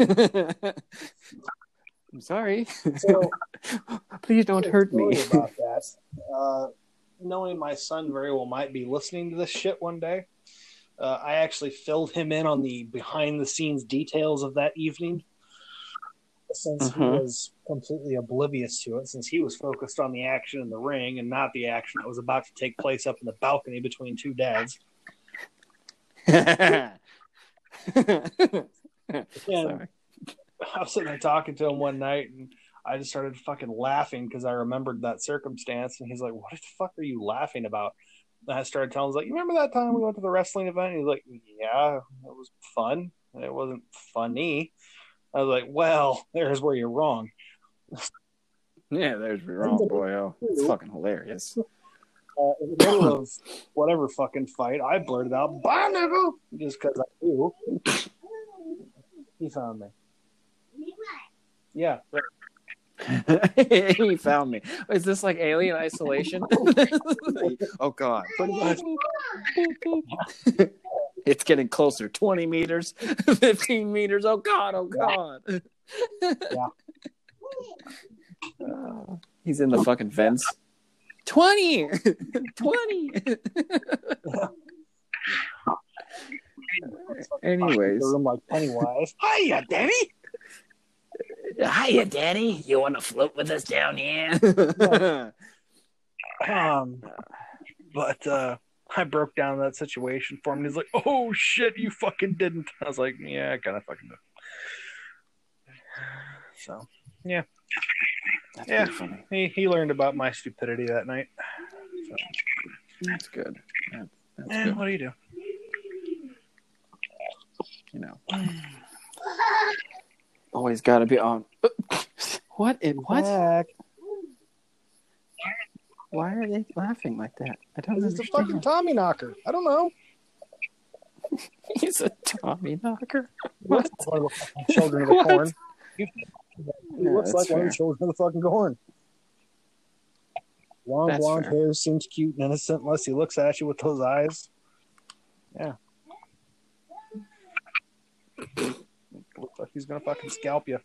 Speaker 1: I'm sorry.
Speaker 2: So,
Speaker 1: please don't hurt me.
Speaker 2: About that, uh, knowing my son very well might be listening to this shit one day. Uh, I actually filled him in on the behind-the-scenes details of that evening, since mm-hmm. he was completely oblivious to it, since he was focused on the action in the ring and not the action that was about to take place up in the balcony between two dads. And
Speaker 1: Sorry.
Speaker 2: I was sitting there talking to him one night, and I just started fucking laughing because I remembered that circumstance, and he's like, what the fuck are you laughing about? And I started telling him, like, you remember that time we went to the wrestling event? And he's like, yeah, it was fun. It wasn't funny. I was like, well, there's where you're wrong.
Speaker 1: Yeah, there's where you're wrong, boy. Oh, it's fucking hilarious.
Speaker 2: Uh, in the middle of whatever fucking fight, I blurted out, bye, nigga, just because I do. He found me. Yeah. Right.
Speaker 1: He found me. Is this like Alien Isolation? Oh God!
Speaker 2: Pretty much.
Speaker 1: It's getting closer. Twenty meters, fifteen meters. Oh God! Oh God!
Speaker 2: Yeah.
Speaker 1: Uh, he's in the fucking vents. twenty! twenty! Anyways.
Speaker 2: The room like Pennywise. Hiya, Danny!
Speaker 1: Hiya, Danny. You want to float with us down here?
Speaker 2: um, but uh, I broke down that situation for him. And he's like, "Oh shit, you fucking didn't." I was like, "Yeah, I kind of fucking did." So, yeah,
Speaker 1: That's
Speaker 2: yeah.
Speaker 1: funny.
Speaker 2: He he learned about my stupidity that night. So.
Speaker 1: That's good. That, that's
Speaker 2: And
Speaker 1: good.
Speaker 2: what do you do?
Speaker 1: You know, always got to be on. What? It, what?
Speaker 2: Back.
Speaker 1: Why are they laughing like that? I don't
Speaker 2: It's a
Speaker 1: understand.
Speaker 2: fucking Tommy knocker. I don't know.
Speaker 1: He's a Tommy knocker. What?
Speaker 2: One of the fucking children of the
Speaker 1: What?
Speaker 2: corn. He
Speaker 1: Yeah,
Speaker 2: looks
Speaker 1: that's
Speaker 2: like one of
Speaker 1: fair.
Speaker 2: the children of the fucking corn. Long
Speaker 1: That's
Speaker 2: blonde
Speaker 1: fair.
Speaker 2: hair, seems cute and innocent unless he looks at you with those eyes. Yeah. Looks like he's gonna fucking scalp you.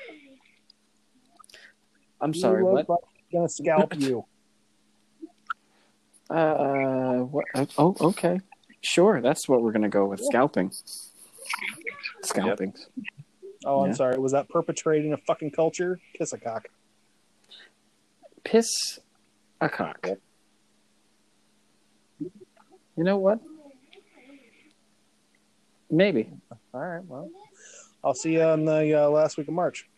Speaker 1: I'm sorry.
Speaker 2: He
Speaker 1: What?
Speaker 2: looks like he's gonna scalp you.
Speaker 1: Uh, what? Oh, okay. Sure, that's what we're gonna go with. Scalping. Scalping.
Speaker 2: Oh, I'm
Speaker 1: Yeah.
Speaker 2: sorry. Was that perpetrating a fucking culture? Kiss a cock.
Speaker 1: Piss a cock. You know what? Maybe.
Speaker 2: All right. Well, I'll see you on the uh, last week of March.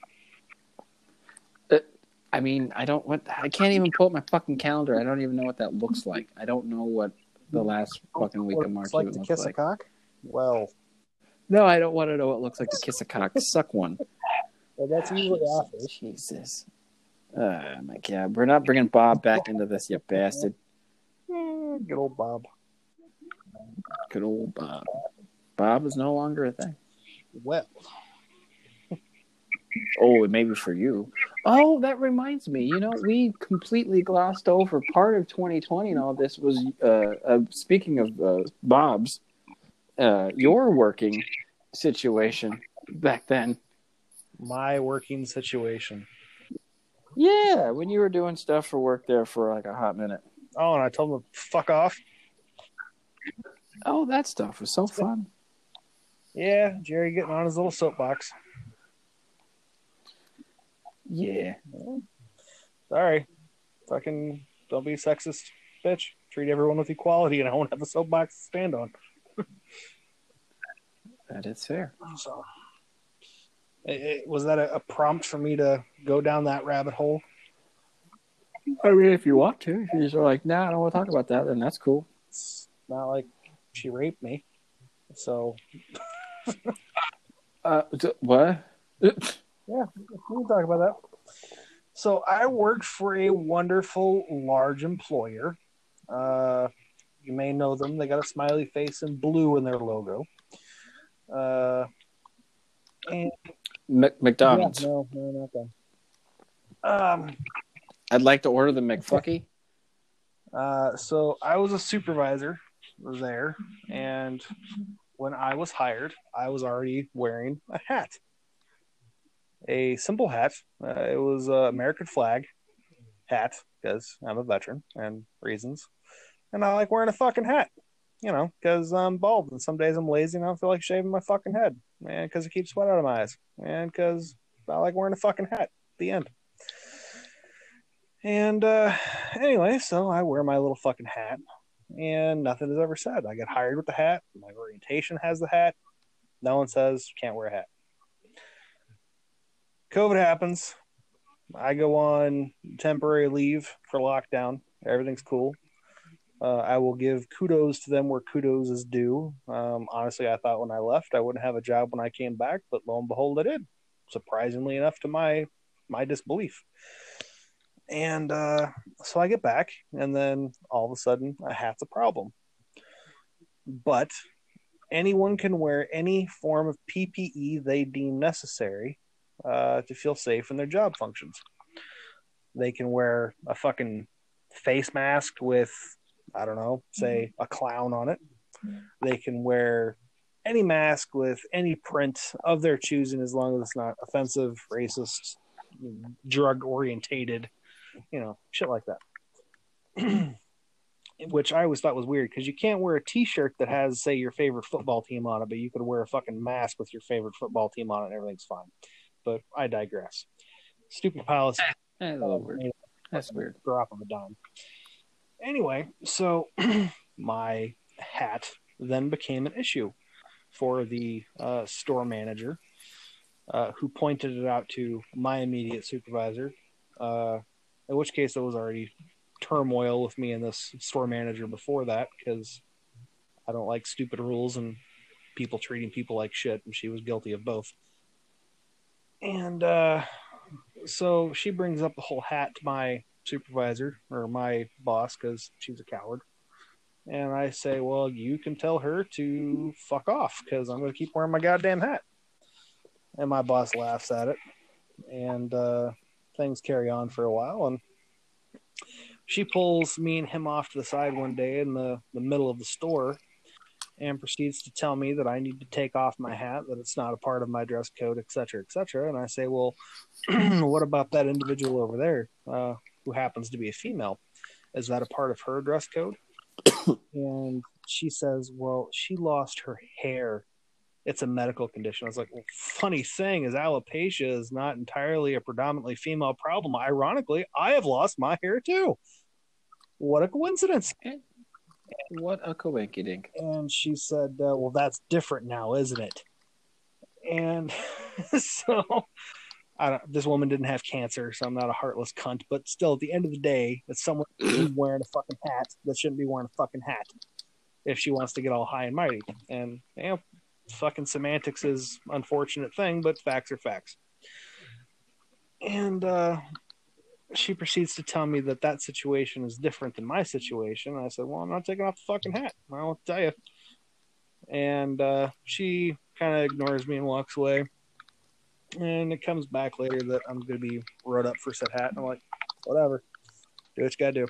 Speaker 1: I mean, I don't. What? I can't even pull up my fucking calendar. I don't even know what that looks like. I don't know what the last fucking week
Speaker 2: What
Speaker 1: of March
Speaker 2: it's like
Speaker 1: even
Speaker 2: to
Speaker 1: looks
Speaker 2: kiss
Speaker 1: like.
Speaker 2: a cock? Well,
Speaker 1: No, I don't want to know what it looks like to kiss a cock. Suck one.
Speaker 2: well that's usually after.
Speaker 1: Jesus. Oh my God, we're not bringing Bob back into this, you bastard.
Speaker 2: Eh, good old Bob.
Speaker 1: Good old Bob. Bob is no longer a thing.
Speaker 2: Well,
Speaker 1: Oh, maybe for you. Oh, that reminds me. You know, we completely glossed over part of twenty twenty and all this was, uh, uh, speaking of uh, Bob's, uh, your working situation back then.
Speaker 2: my working situation.
Speaker 1: Yeah, when you were doing stuff for work there for like a hot minute.
Speaker 2: Oh, and I told him to fuck off.
Speaker 1: Oh, that stuff was so fun.
Speaker 2: Yeah, Jerry getting on his little soapbox.
Speaker 1: Yeah.
Speaker 2: Sorry. Fucking don't be a sexist, bitch. Treat everyone with equality and I won't have a soapbox to stand on.
Speaker 1: That is fair.
Speaker 2: So, it, it- was that a, a prompt for me to go down that rabbit hole?
Speaker 1: I mean, if you want to. If you're just like, nah, I don't want to talk about that, then that's cool.
Speaker 2: It's not like she raped me. So,
Speaker 1: Uh, th- what?
Speaker 2: yeah, we can talk about that. So, I worked for a wonderful large employer. Uh, you may know them. They got a smiley face and blue in their logo. Uh, and
Speaker 1: M- McDonald's.
Speaker 2: Yeah, no, no, not them. Um,
Speaker 1: I'd like to order the McFucky.
Speaker 2: uh, so I was a supervisor there, and when I was hired, I was already wearing a hat, a simple hat. Uh, it was a American flag hat because I'm a veteran and reasons, and I like wearing a fucking hat. You know, because I'm bald, and some days I'm lazy and I don't feel like shaving my fucking head, and because it keeps sweat out of my eyes, and because I like wearing a fucking hat. The end. And uh, anyway, so I wear my little fucking hat, and nothing is ever said. I get hired with the hat. My orientation has the hat. No one says can't wear a hat. COVID happens. I go on temporary leave for lockdown. Everything's cool. Uh, I will give kudos to them where kudos is due. Um, honestly, I thought when I left I wouldn't have a job when I came back, but lo and behold, I did. Surprisingly enough to my my disbelief. And uh, so I get back, and then all of a sudden, a hat's a problem. But anyone can wear any form of P P E they deem necessary uh, to feel safe in their job functions. They can wear a fucking face mask with, I don't know, say a clown on it. They can wear any mask with any print of their choosing as long as it's not offensive, racist, drug orientated, you know, shit like that. which I always thought was weird because you can't wear a T-shirt that has, say, your favorite football team on it, but you could wear a fucking mask with your favorite football team on it and everything's fine. But I digress. Stupid policy.
Speaker 1: Eh, a little weird. That's weird.
Speaker 2: Drop of a dime. Anyway, so my hat then became an issue for the uh, store manager, uh, who pointed it out to my immediate supervisor, uh, in which case there was already turmoil with me and this store manager before that because I don't like stupid rules and people treating people like shit, and she was guilty of both. And uh, so she brings up the whole hat to my supervisor or my boss because she's a coward. And I say, well, you can tell her to fuck off because I'm going to keep wearing my goddamn hat. And my boss laughs at it. And uh, things carry on for a while. And she pulls me and him off to the side one day in the, the middle of the store and proceeds to tell me that I need to take off my hat, that it's not a part of my dress code, et cetera, et cetera. And I say, well, what about that individual over there uh, who happens to be a female? Is that a part of her dress code? And she says, well, she lost her hair. It's a medical condition. I was like, well, funny thing is alopecia is not entirely a predominantly female problem. Ironically, I have lost my hair too. What a coincidence.
Speaker 1: What a coinkydink.
Speaker 2: And she said, uh, well, that's different now, isn't it? And so I don't, this woman didn't have cancer, so I'm not a heartless cunt. But still, at the end of the day, it's someone wearing a fucking hat that shouldn't be wearing a fucking hat if she wants to get all high and mighty. And, you know, fucking semantics is an unfortunate thing, but facts are facts. And uh, she proceeds to tell me that that situation is different than my situation. And I said, well, I'm not taking off the fucking hat. I won't tell you. And uh, she kind of ignores me and walks away. And it comes back later that I'm going to be wrote up for said hat. And I'm like, whatever. Do what you got to do.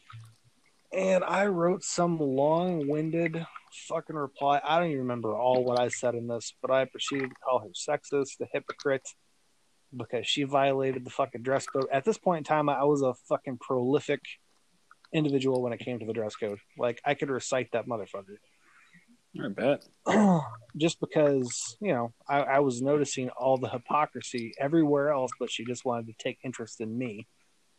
Speaker 2: And I wrote some long-winded fucking reply. I don't even remember all what I said in this, but I proceeded to call her sexist, a hypocrite, because she violated the fucking dress code. At this point in time, I was a fucking prolific individual when it came to the dress code. Like, I could recite that motherfucker.
Speaker 1: I bet.
Speaker 2: Just because, you know, I, I was noticing all the hypocrisy everywhere else, but she just wanted to take interest in me.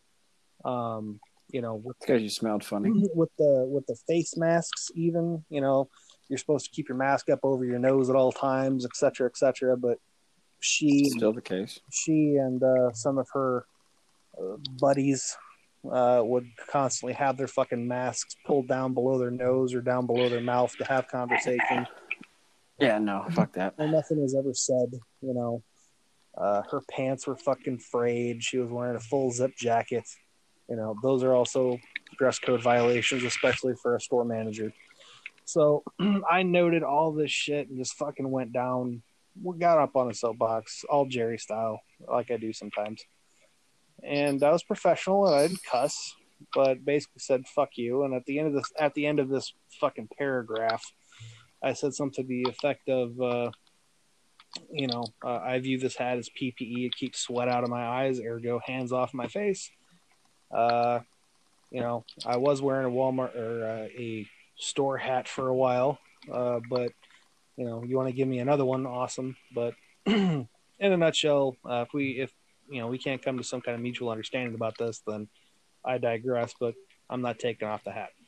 Speaker 2: Um, you know, with,
Speaker 1: because you smelled funny.
Speaker 2: With the with the face masks, even, you know, you're supposed to keep your mask up over your nose at all times, et cetera, et cetera. But she
Speaker 1: still the case.
Speaker 2: She and uh, some of her uh, buddies uh, would constantly have their fucking masks pulled down below their nose or down below their mouth to have conversation.
Speaker 1: Yeah, no, fuck that.
Speaker 2: And nothing was ever said, you know. Uh, her pants were fucking frayed. She was wearing a full zip jacket. You know, those are also dress code violations, especially for a store manager. So I noted all this shit and just fucking went down. We got up on a soapbox, all Jerry style, like I do sometimes. And I was professional and I didn't cuss, but basically said "fuck you." And at the end of this, at the end of this fucking paragraph, I said something to the effect of, uh, you know, uh, I view this hat as P P E. It keeps sweat out of my eyes, ergo hands off my face. Uh, you know, I was wearing a Walmart or uh, a store hat for a while, uh, but you know, you want to give me another one, awesome. But in a nutshell, uh, if we, if you know, we can't come to some kind of mutual understanding about this, then I digress. But I'm not taking off the hat.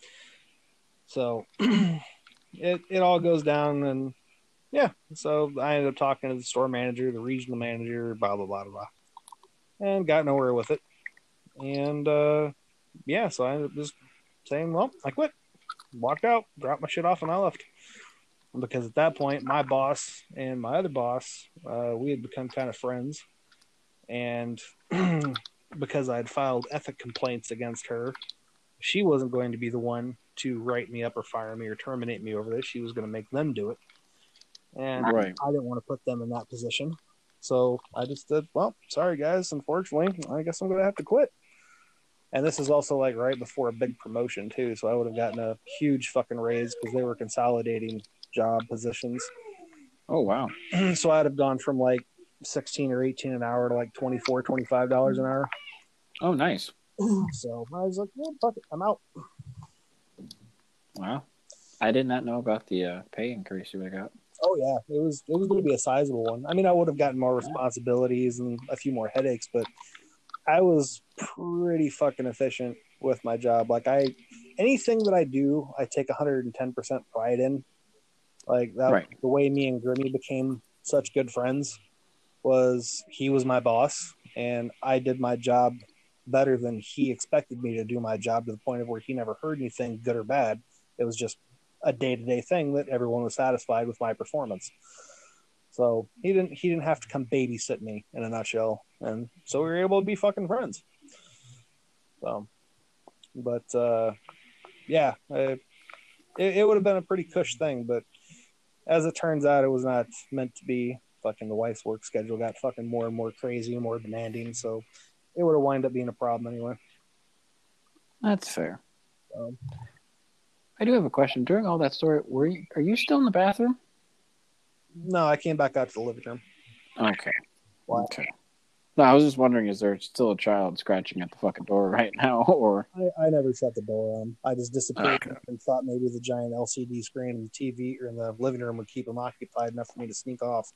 Speaker 2: So it it all goes down, and yeah. So I ended up talking to the store manager, the regional manager, blah blah blah blah, and got nowhere with it. And uh, yeah, so I ended up just saying, well, I quit, walked out, dropped my shit off, and I left. Because at that point, my boss and my other boss, uh, we had become kind of friends. And because I had filed ethic complaints against her, she wasn't going to be the one to write me up or fire me or terminate me over this. She was going to make them do it. And
Speaker 1: right.
Speaker 2: I didn't want to put them in that position. So I just said, well, sorry, guys. Unfortunately, I guess I'm going to have to quit. And this is also like right before a big promotion, too. So I would have gotten a huge fucking raise because they were consolidating job positions.
Speaker 1: Oh, wow.
Speaker 2: So I'd have gone from like sixteen or eighteen an hour to like twenty-four, twenty-five dollars an hour.
Speaker 1: Oh, nice.
Speaker 2: So I was like, well, fuck it, I'm out.
Speaker 1: Wow. I did not know about the uh, pay increase you would have got.
Speaker 2: Oh yeah, it was it was going to be a sizable one. I mean, I would have gotten more responsibilities and a few more headaches, but I was pretty fucking efficient with my job. Like I, anything that I do, I take one hundred ten percent pride in. Like that,
Speaker 1: Right.
Speaker 2: the way me and Grimmy became such good friends was he was my boss, and I did my job better than he expected me to do my job, to the point of where he never heard anything good or bad. It was just a day-to-day thing that everyone was satisfied with my performance. So he didn't he didn't have to come babysit me, in a nutshell, and so we were able to be fucking friends. So, but uh, yeah, it, it would have been a pretty cush thing, but as it turns out, it was not meant to be. Fucking the wife's work schedule got fucking more and more crazy and more demanding, so it would have wound up being a problem anyway.
Speaker 1: That's fair.
Speaker 2: Um,
Speaker 1: I do have a question. During all that story, were you, are you still in the bathroom?
Speaker 2: no, I came back out to the living room.
Speaker 1: Okay.
Speaker 2: Why?
Speaker 1: Okay. No, I was just wondering, is there still a child scratching at the fucking door right now, or?
Speaker 2: I, I never shut the door on. I just disappeared
Speaker 1: Okay.
Speaker 2: and thought maybe the giant L C D screen in the T V or in the living room would keep them occupied enough for me to sneak off.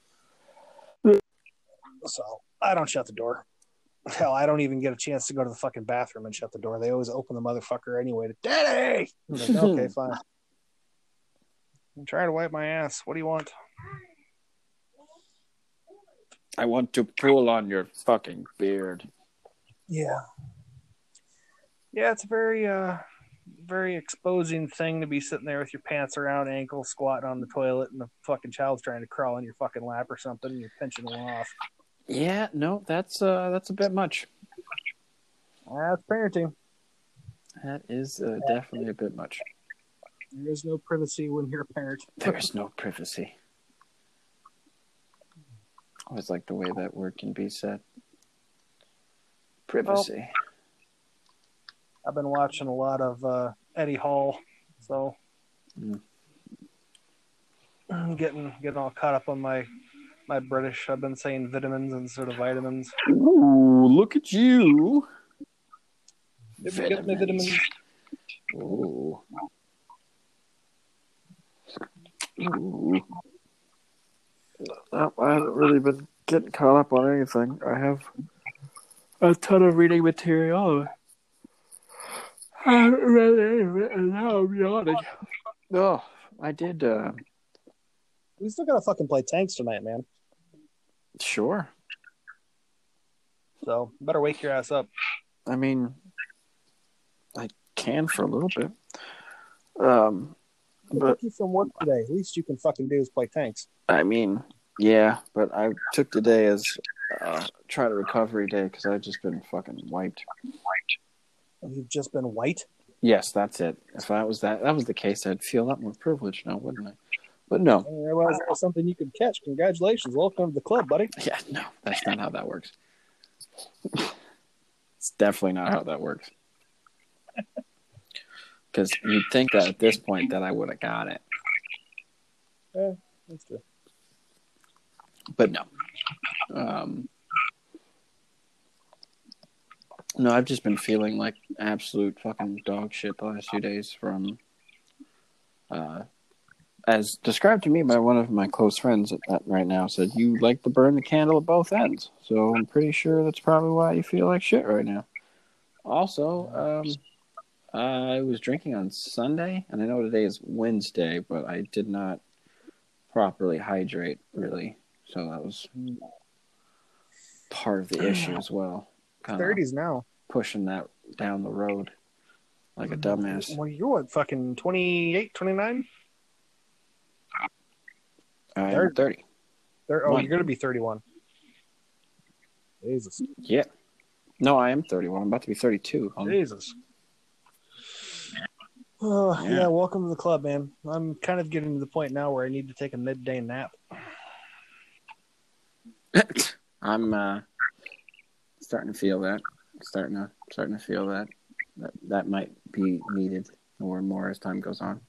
Speaker 2: So I don't shut the door. Hell, I don't even get a chance to go to the fucking bathroom and shut the door. They always open the motherfucker anyway to Daddy. I'm like, okay, fine. I'm trying to wipe my ass. What do you want?
Speaker 1: I want to pull on your fucking beard.
Speaker 2: Yeah. Yeah, it's a very uh very exposing thing to be sitting there with your pants around ankles, squatting on the toilet, and the fucking child's trying to crawl in your fucking lap or something, and you're pinching them off.
Speaker 1: Yeah, no, that's uh, that's a bit much.
Speaker 2: That's parenting.
Speaker 1: That is uh, definitely a bit much.
Speaker 2: There is no privacy when you're a parent.
Speaker 1: There is no privacy. I always like the way that word can be said. Privacy.
Speaker 2: Well, I've been watching a lot of uh, Eddie Hall, so
Speaker 1: Mm.
Speaker 2: I'm getting getting all caught up on my my British. I've been saying vitamins instead of vitamins.
Speaker 1: Ooh, look at you.
Speaker 2: Did we get my vitamins?
Speaker 1: Ooh. Ooh. No, I haven't really been getting caught up on anything. I have a ton of reading material. I haven't read any of it, and now I'm yawning. Oh, I did. Uh,
Speaker 2: We still gotta fucking play tanks tonight, man.
Speaker 1: sure.
Speaker 2: So better wake your ass up.
Speaker 1: I mean, I can for a little bit. Um,
Speaker 2: I
Speaker 1: but
Speaker 2: took you from work today. Least you can fucking do is play tanks.
Speaker 1: I mean, yeah, but I took today as uh, try to recovery day because I've just been fucking wiped.
Speaker 2: You've just been white.
Speaker 1: Yes, that's it. If that was that, that was the case, I'd feel a lot more privileged now, wouldn't I? But no.
Speaker 2: I didn't realize that was something you could catch. Congratulations. Welcome to the club, buddy.
Speaker 1: Yeah, no, that's not how that works. It's definitely not how that works. Because you'd think that at this point that I would have got it.
Speaker 2: Yeah, that's true.
Speaker 1: But no. Um, no, I've just been feeling like absolute fucking dog shit the last few days from, uh, as described to me by one of my close friends at that right now, said, you like to burn the candle at both ends. So I'm pretty sure that's probably why you feel like shit right now. Also, um, I was drinking on Sunday, and I know today is Wednesday, but I did not properly hydrate, really. So that was part of the issue as well. Kinda
Speaker 2: thirties now.
Speaker 1: pushing that down the road like a dumbass.
Speaker 2: Well, you're what, fucking twenty-eight, twenty-nine?
Speaker 1: I'm thirty.
Speaker 2: There, oh,
Speaker 1: One.
Speaker 2: you're going to be thirty-one. Jesus.
Speaker 1: Yeah. No, I am thirty-one. I'm about to be thirty-two. Um,
Speaker 2: Jesus. Oh, yeah.
Speaker 1: Yeah.
Speaker 2: Welcome to the club, man. I'm kind of getting to the point now where I need to take a midday nap.
Speaker 1: I'm uh, starting to feel that. Starting to starting to feel that. that that might be needed more and more as time goes on.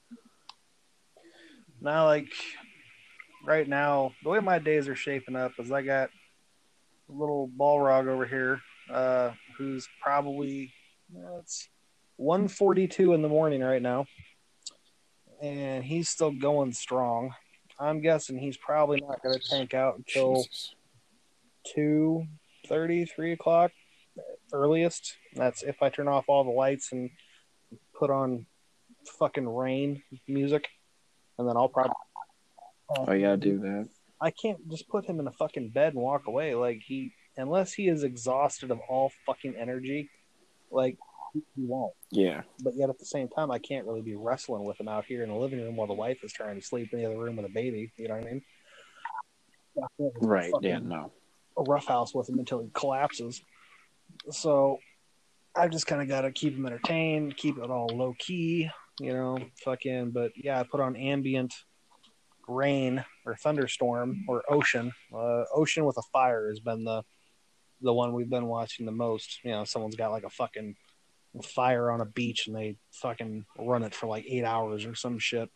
Speaker 2: Now, like, right now, the way my days are shaping up is I got a little Balrog over here, uh, who's probably uh, it's one forty-two in the morning right now, and he's still going strong. I'm guessing he's probably not going to tank out until
Speaker 1: Jesus.
Speaker 2: two thirty, three o'clock earliest. That's if I turn off all the lights and put on fucking rain music, and then I'll probably.
Speaker 1: Oh, you gotta do that.
Speaker 2: I can't just put him in a fucking bed and walk away. Like he, unless he is exhausted of all fucking energy, like he won't.
Speaker 1: Yeah.
Speaker 2: But yet at the same time, I can't really be wrestling with him out here in the living room while the wife is trying to sleep in the other room with a baby. You know what I mean?
Speaker 1: Right.
Speaker 2: Fucking
Speaker 1: Yeah. No.
Speaker 2: a roughhouse with him until he collapses. So I've just kind of got to keep him entertained, keep it all low key, you know, fucking. But yeah, I put on ambient rain or thunderstorm or ocean. Uh, ocean with a fire has been the the one we've been watching the most. You know, someone's got like a fucking fire on a beach and they fucking run it for like eight hours or some shit.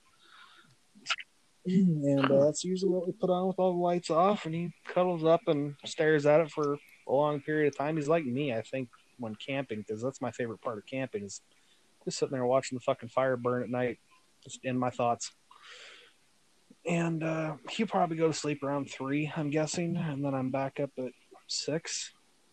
Speaker 2: And uh, that's usually what we put on with all the lights off, and he cuddles up and stares at it for a long period of time. He's like me, I think, when camping, because that's my favorite part of camping is just sitting there watching the fucking fire burn at night, just in my thoughts. And uh, he'll probably go to sleep around three, I'm guessing, and then I'm back up at six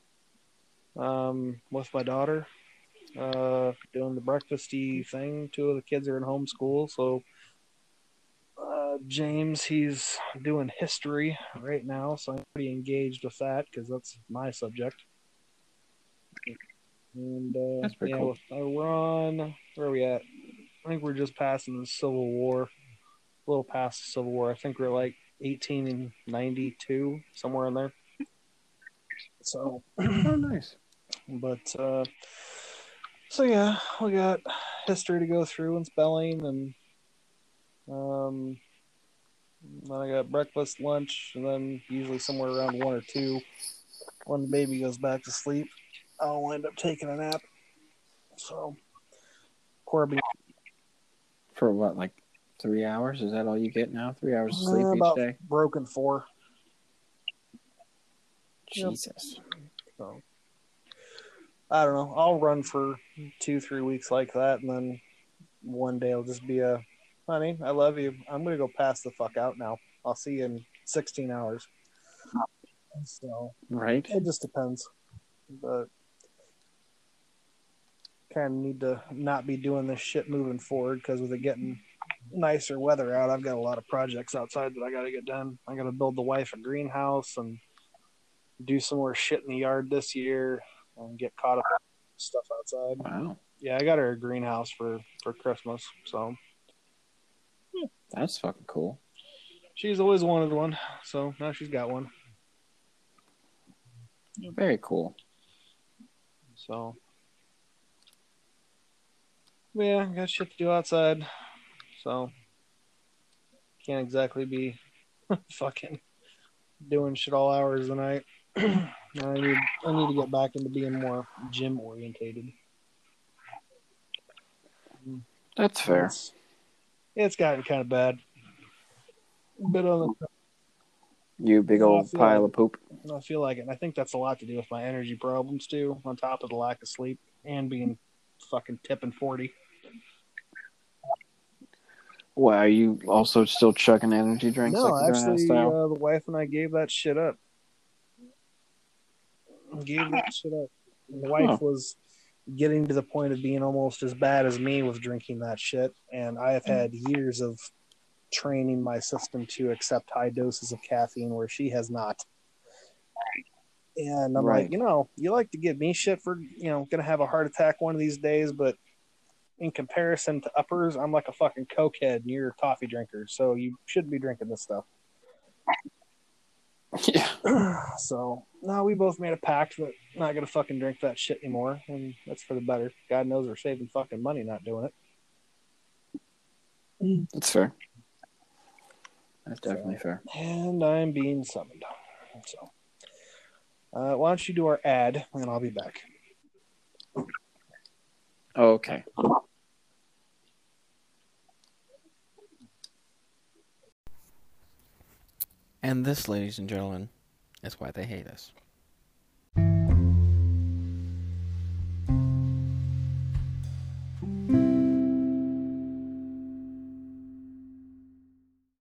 Speaker 2: um, with my daughter, uh, doing the breakfasty thing. Two of the kids are in homeschool, so uh, James, he's doing history right now, so I'm pretty engaged with that because that's my subject. And uh,
Speaker 1: That's pretty
Speaker 2: yeah,
Speaker 1: cool.
Speaker 2: with Iran, where are we at? I think we're just passing the Civil War, a little past the Civil War. I think we're like eighteen ninety-two, somewhere in there. So,
Speaker 1: Oh, nice.
Speaker 2: but uh, so yeah, we got history to go through and spelling, and um, then I got breakfast, lunch, and then usually somewhere around one or two, when the baby goes back to sleep, I'll end up taking a nap. So, Corby,
Speaker 1: For what, like three hours? Is that all you get now? Three hours of sleep
Speaker 2: uh,
Speaker 1: each
Speaker 2: about
Speaker 1: day?
Speaker 2: broken four. Yep.
Speaker 1: Jesus.
Speaker 2: So, I don't know. I'll run for two, three weeks like that, and then one day it'll just be a, honey, I love you. I'm gonna go pass the fuck out now. I'll see you in sixteen hours. So
Speaker 1: Right?
Speaker 2: it just depends, but kind of need to not be doing this shit moving forward because with it getting nicer weather out, I've got a lot of projects outside that I got to get done. I got to build the wife a greenhouse and do some more shit in the yard this year and get caught up on stuff outside.
Speaker 1: Wow.
Speaker 2: Yeah, I got her a greenhouse for, for Christmas, so
Speaker 1: That's fucking cool.
Speaker 2: she's always wanted one, so now she's got one.
Speaker 1: Very cool.
Speaker 2: So, yeah, got shit to do outside, so can't exactly be fucking doing shit all hours of the night. I need I need to get back into being more gym orientated.
Speaker 1: That's fair.
Speaker 2: It's, it's gotten kind of bad. Bit on the,
Speaker 1: You big
Speaker 2: I
Speaker 1: old
Speaker 2: feel
Speaker 1: pile
Speaker 2: like-
Speaker 1: of poop.
Speaker 2: I feel like it. And I think that's a lot to do with my energy problems too, on top of the lack of sleep and being fucking tipping forty.
Speaker 1: Why, are you also still chugging energy drinks
Speaker 2: No,
Speaker 1: like you're doing that
Speaker 2: actually,
Speaker 1: style?
Speaker 2: uh, the wife and I gave that shit up. Gave that shit up. And the wife
Speaker 1: Oh.
Speaker 2: was getting to the point of being almost as bad as me with drinking that shit, and I have had years of training my system to accept high doses of caffeine where she has not. And I'm
Speaker 1: Right.
Speaker 2: like, you know, you like to give me shit for, you know, gonna have a heart attack one of these days, but in comparison to uppers, I'm like a fucking cokehead and you're a coffee drinker, so you shouldn't be drinking this stuff.
Speaker 1: Yeah.
Speaker 2: So, no, we both made a pact that not gonna fucking drink that shit anymore, and that's for the better. God knows we're saving fucking money not doing it.
Speaker 1: That's fair. That's definitely fair.
Speaker 2: And I'm being summoned. So, uh, why don't you do our ad, and I'll be back.
Speaker 1: Okay. And this, ladies and gentlemen, is why they hate us.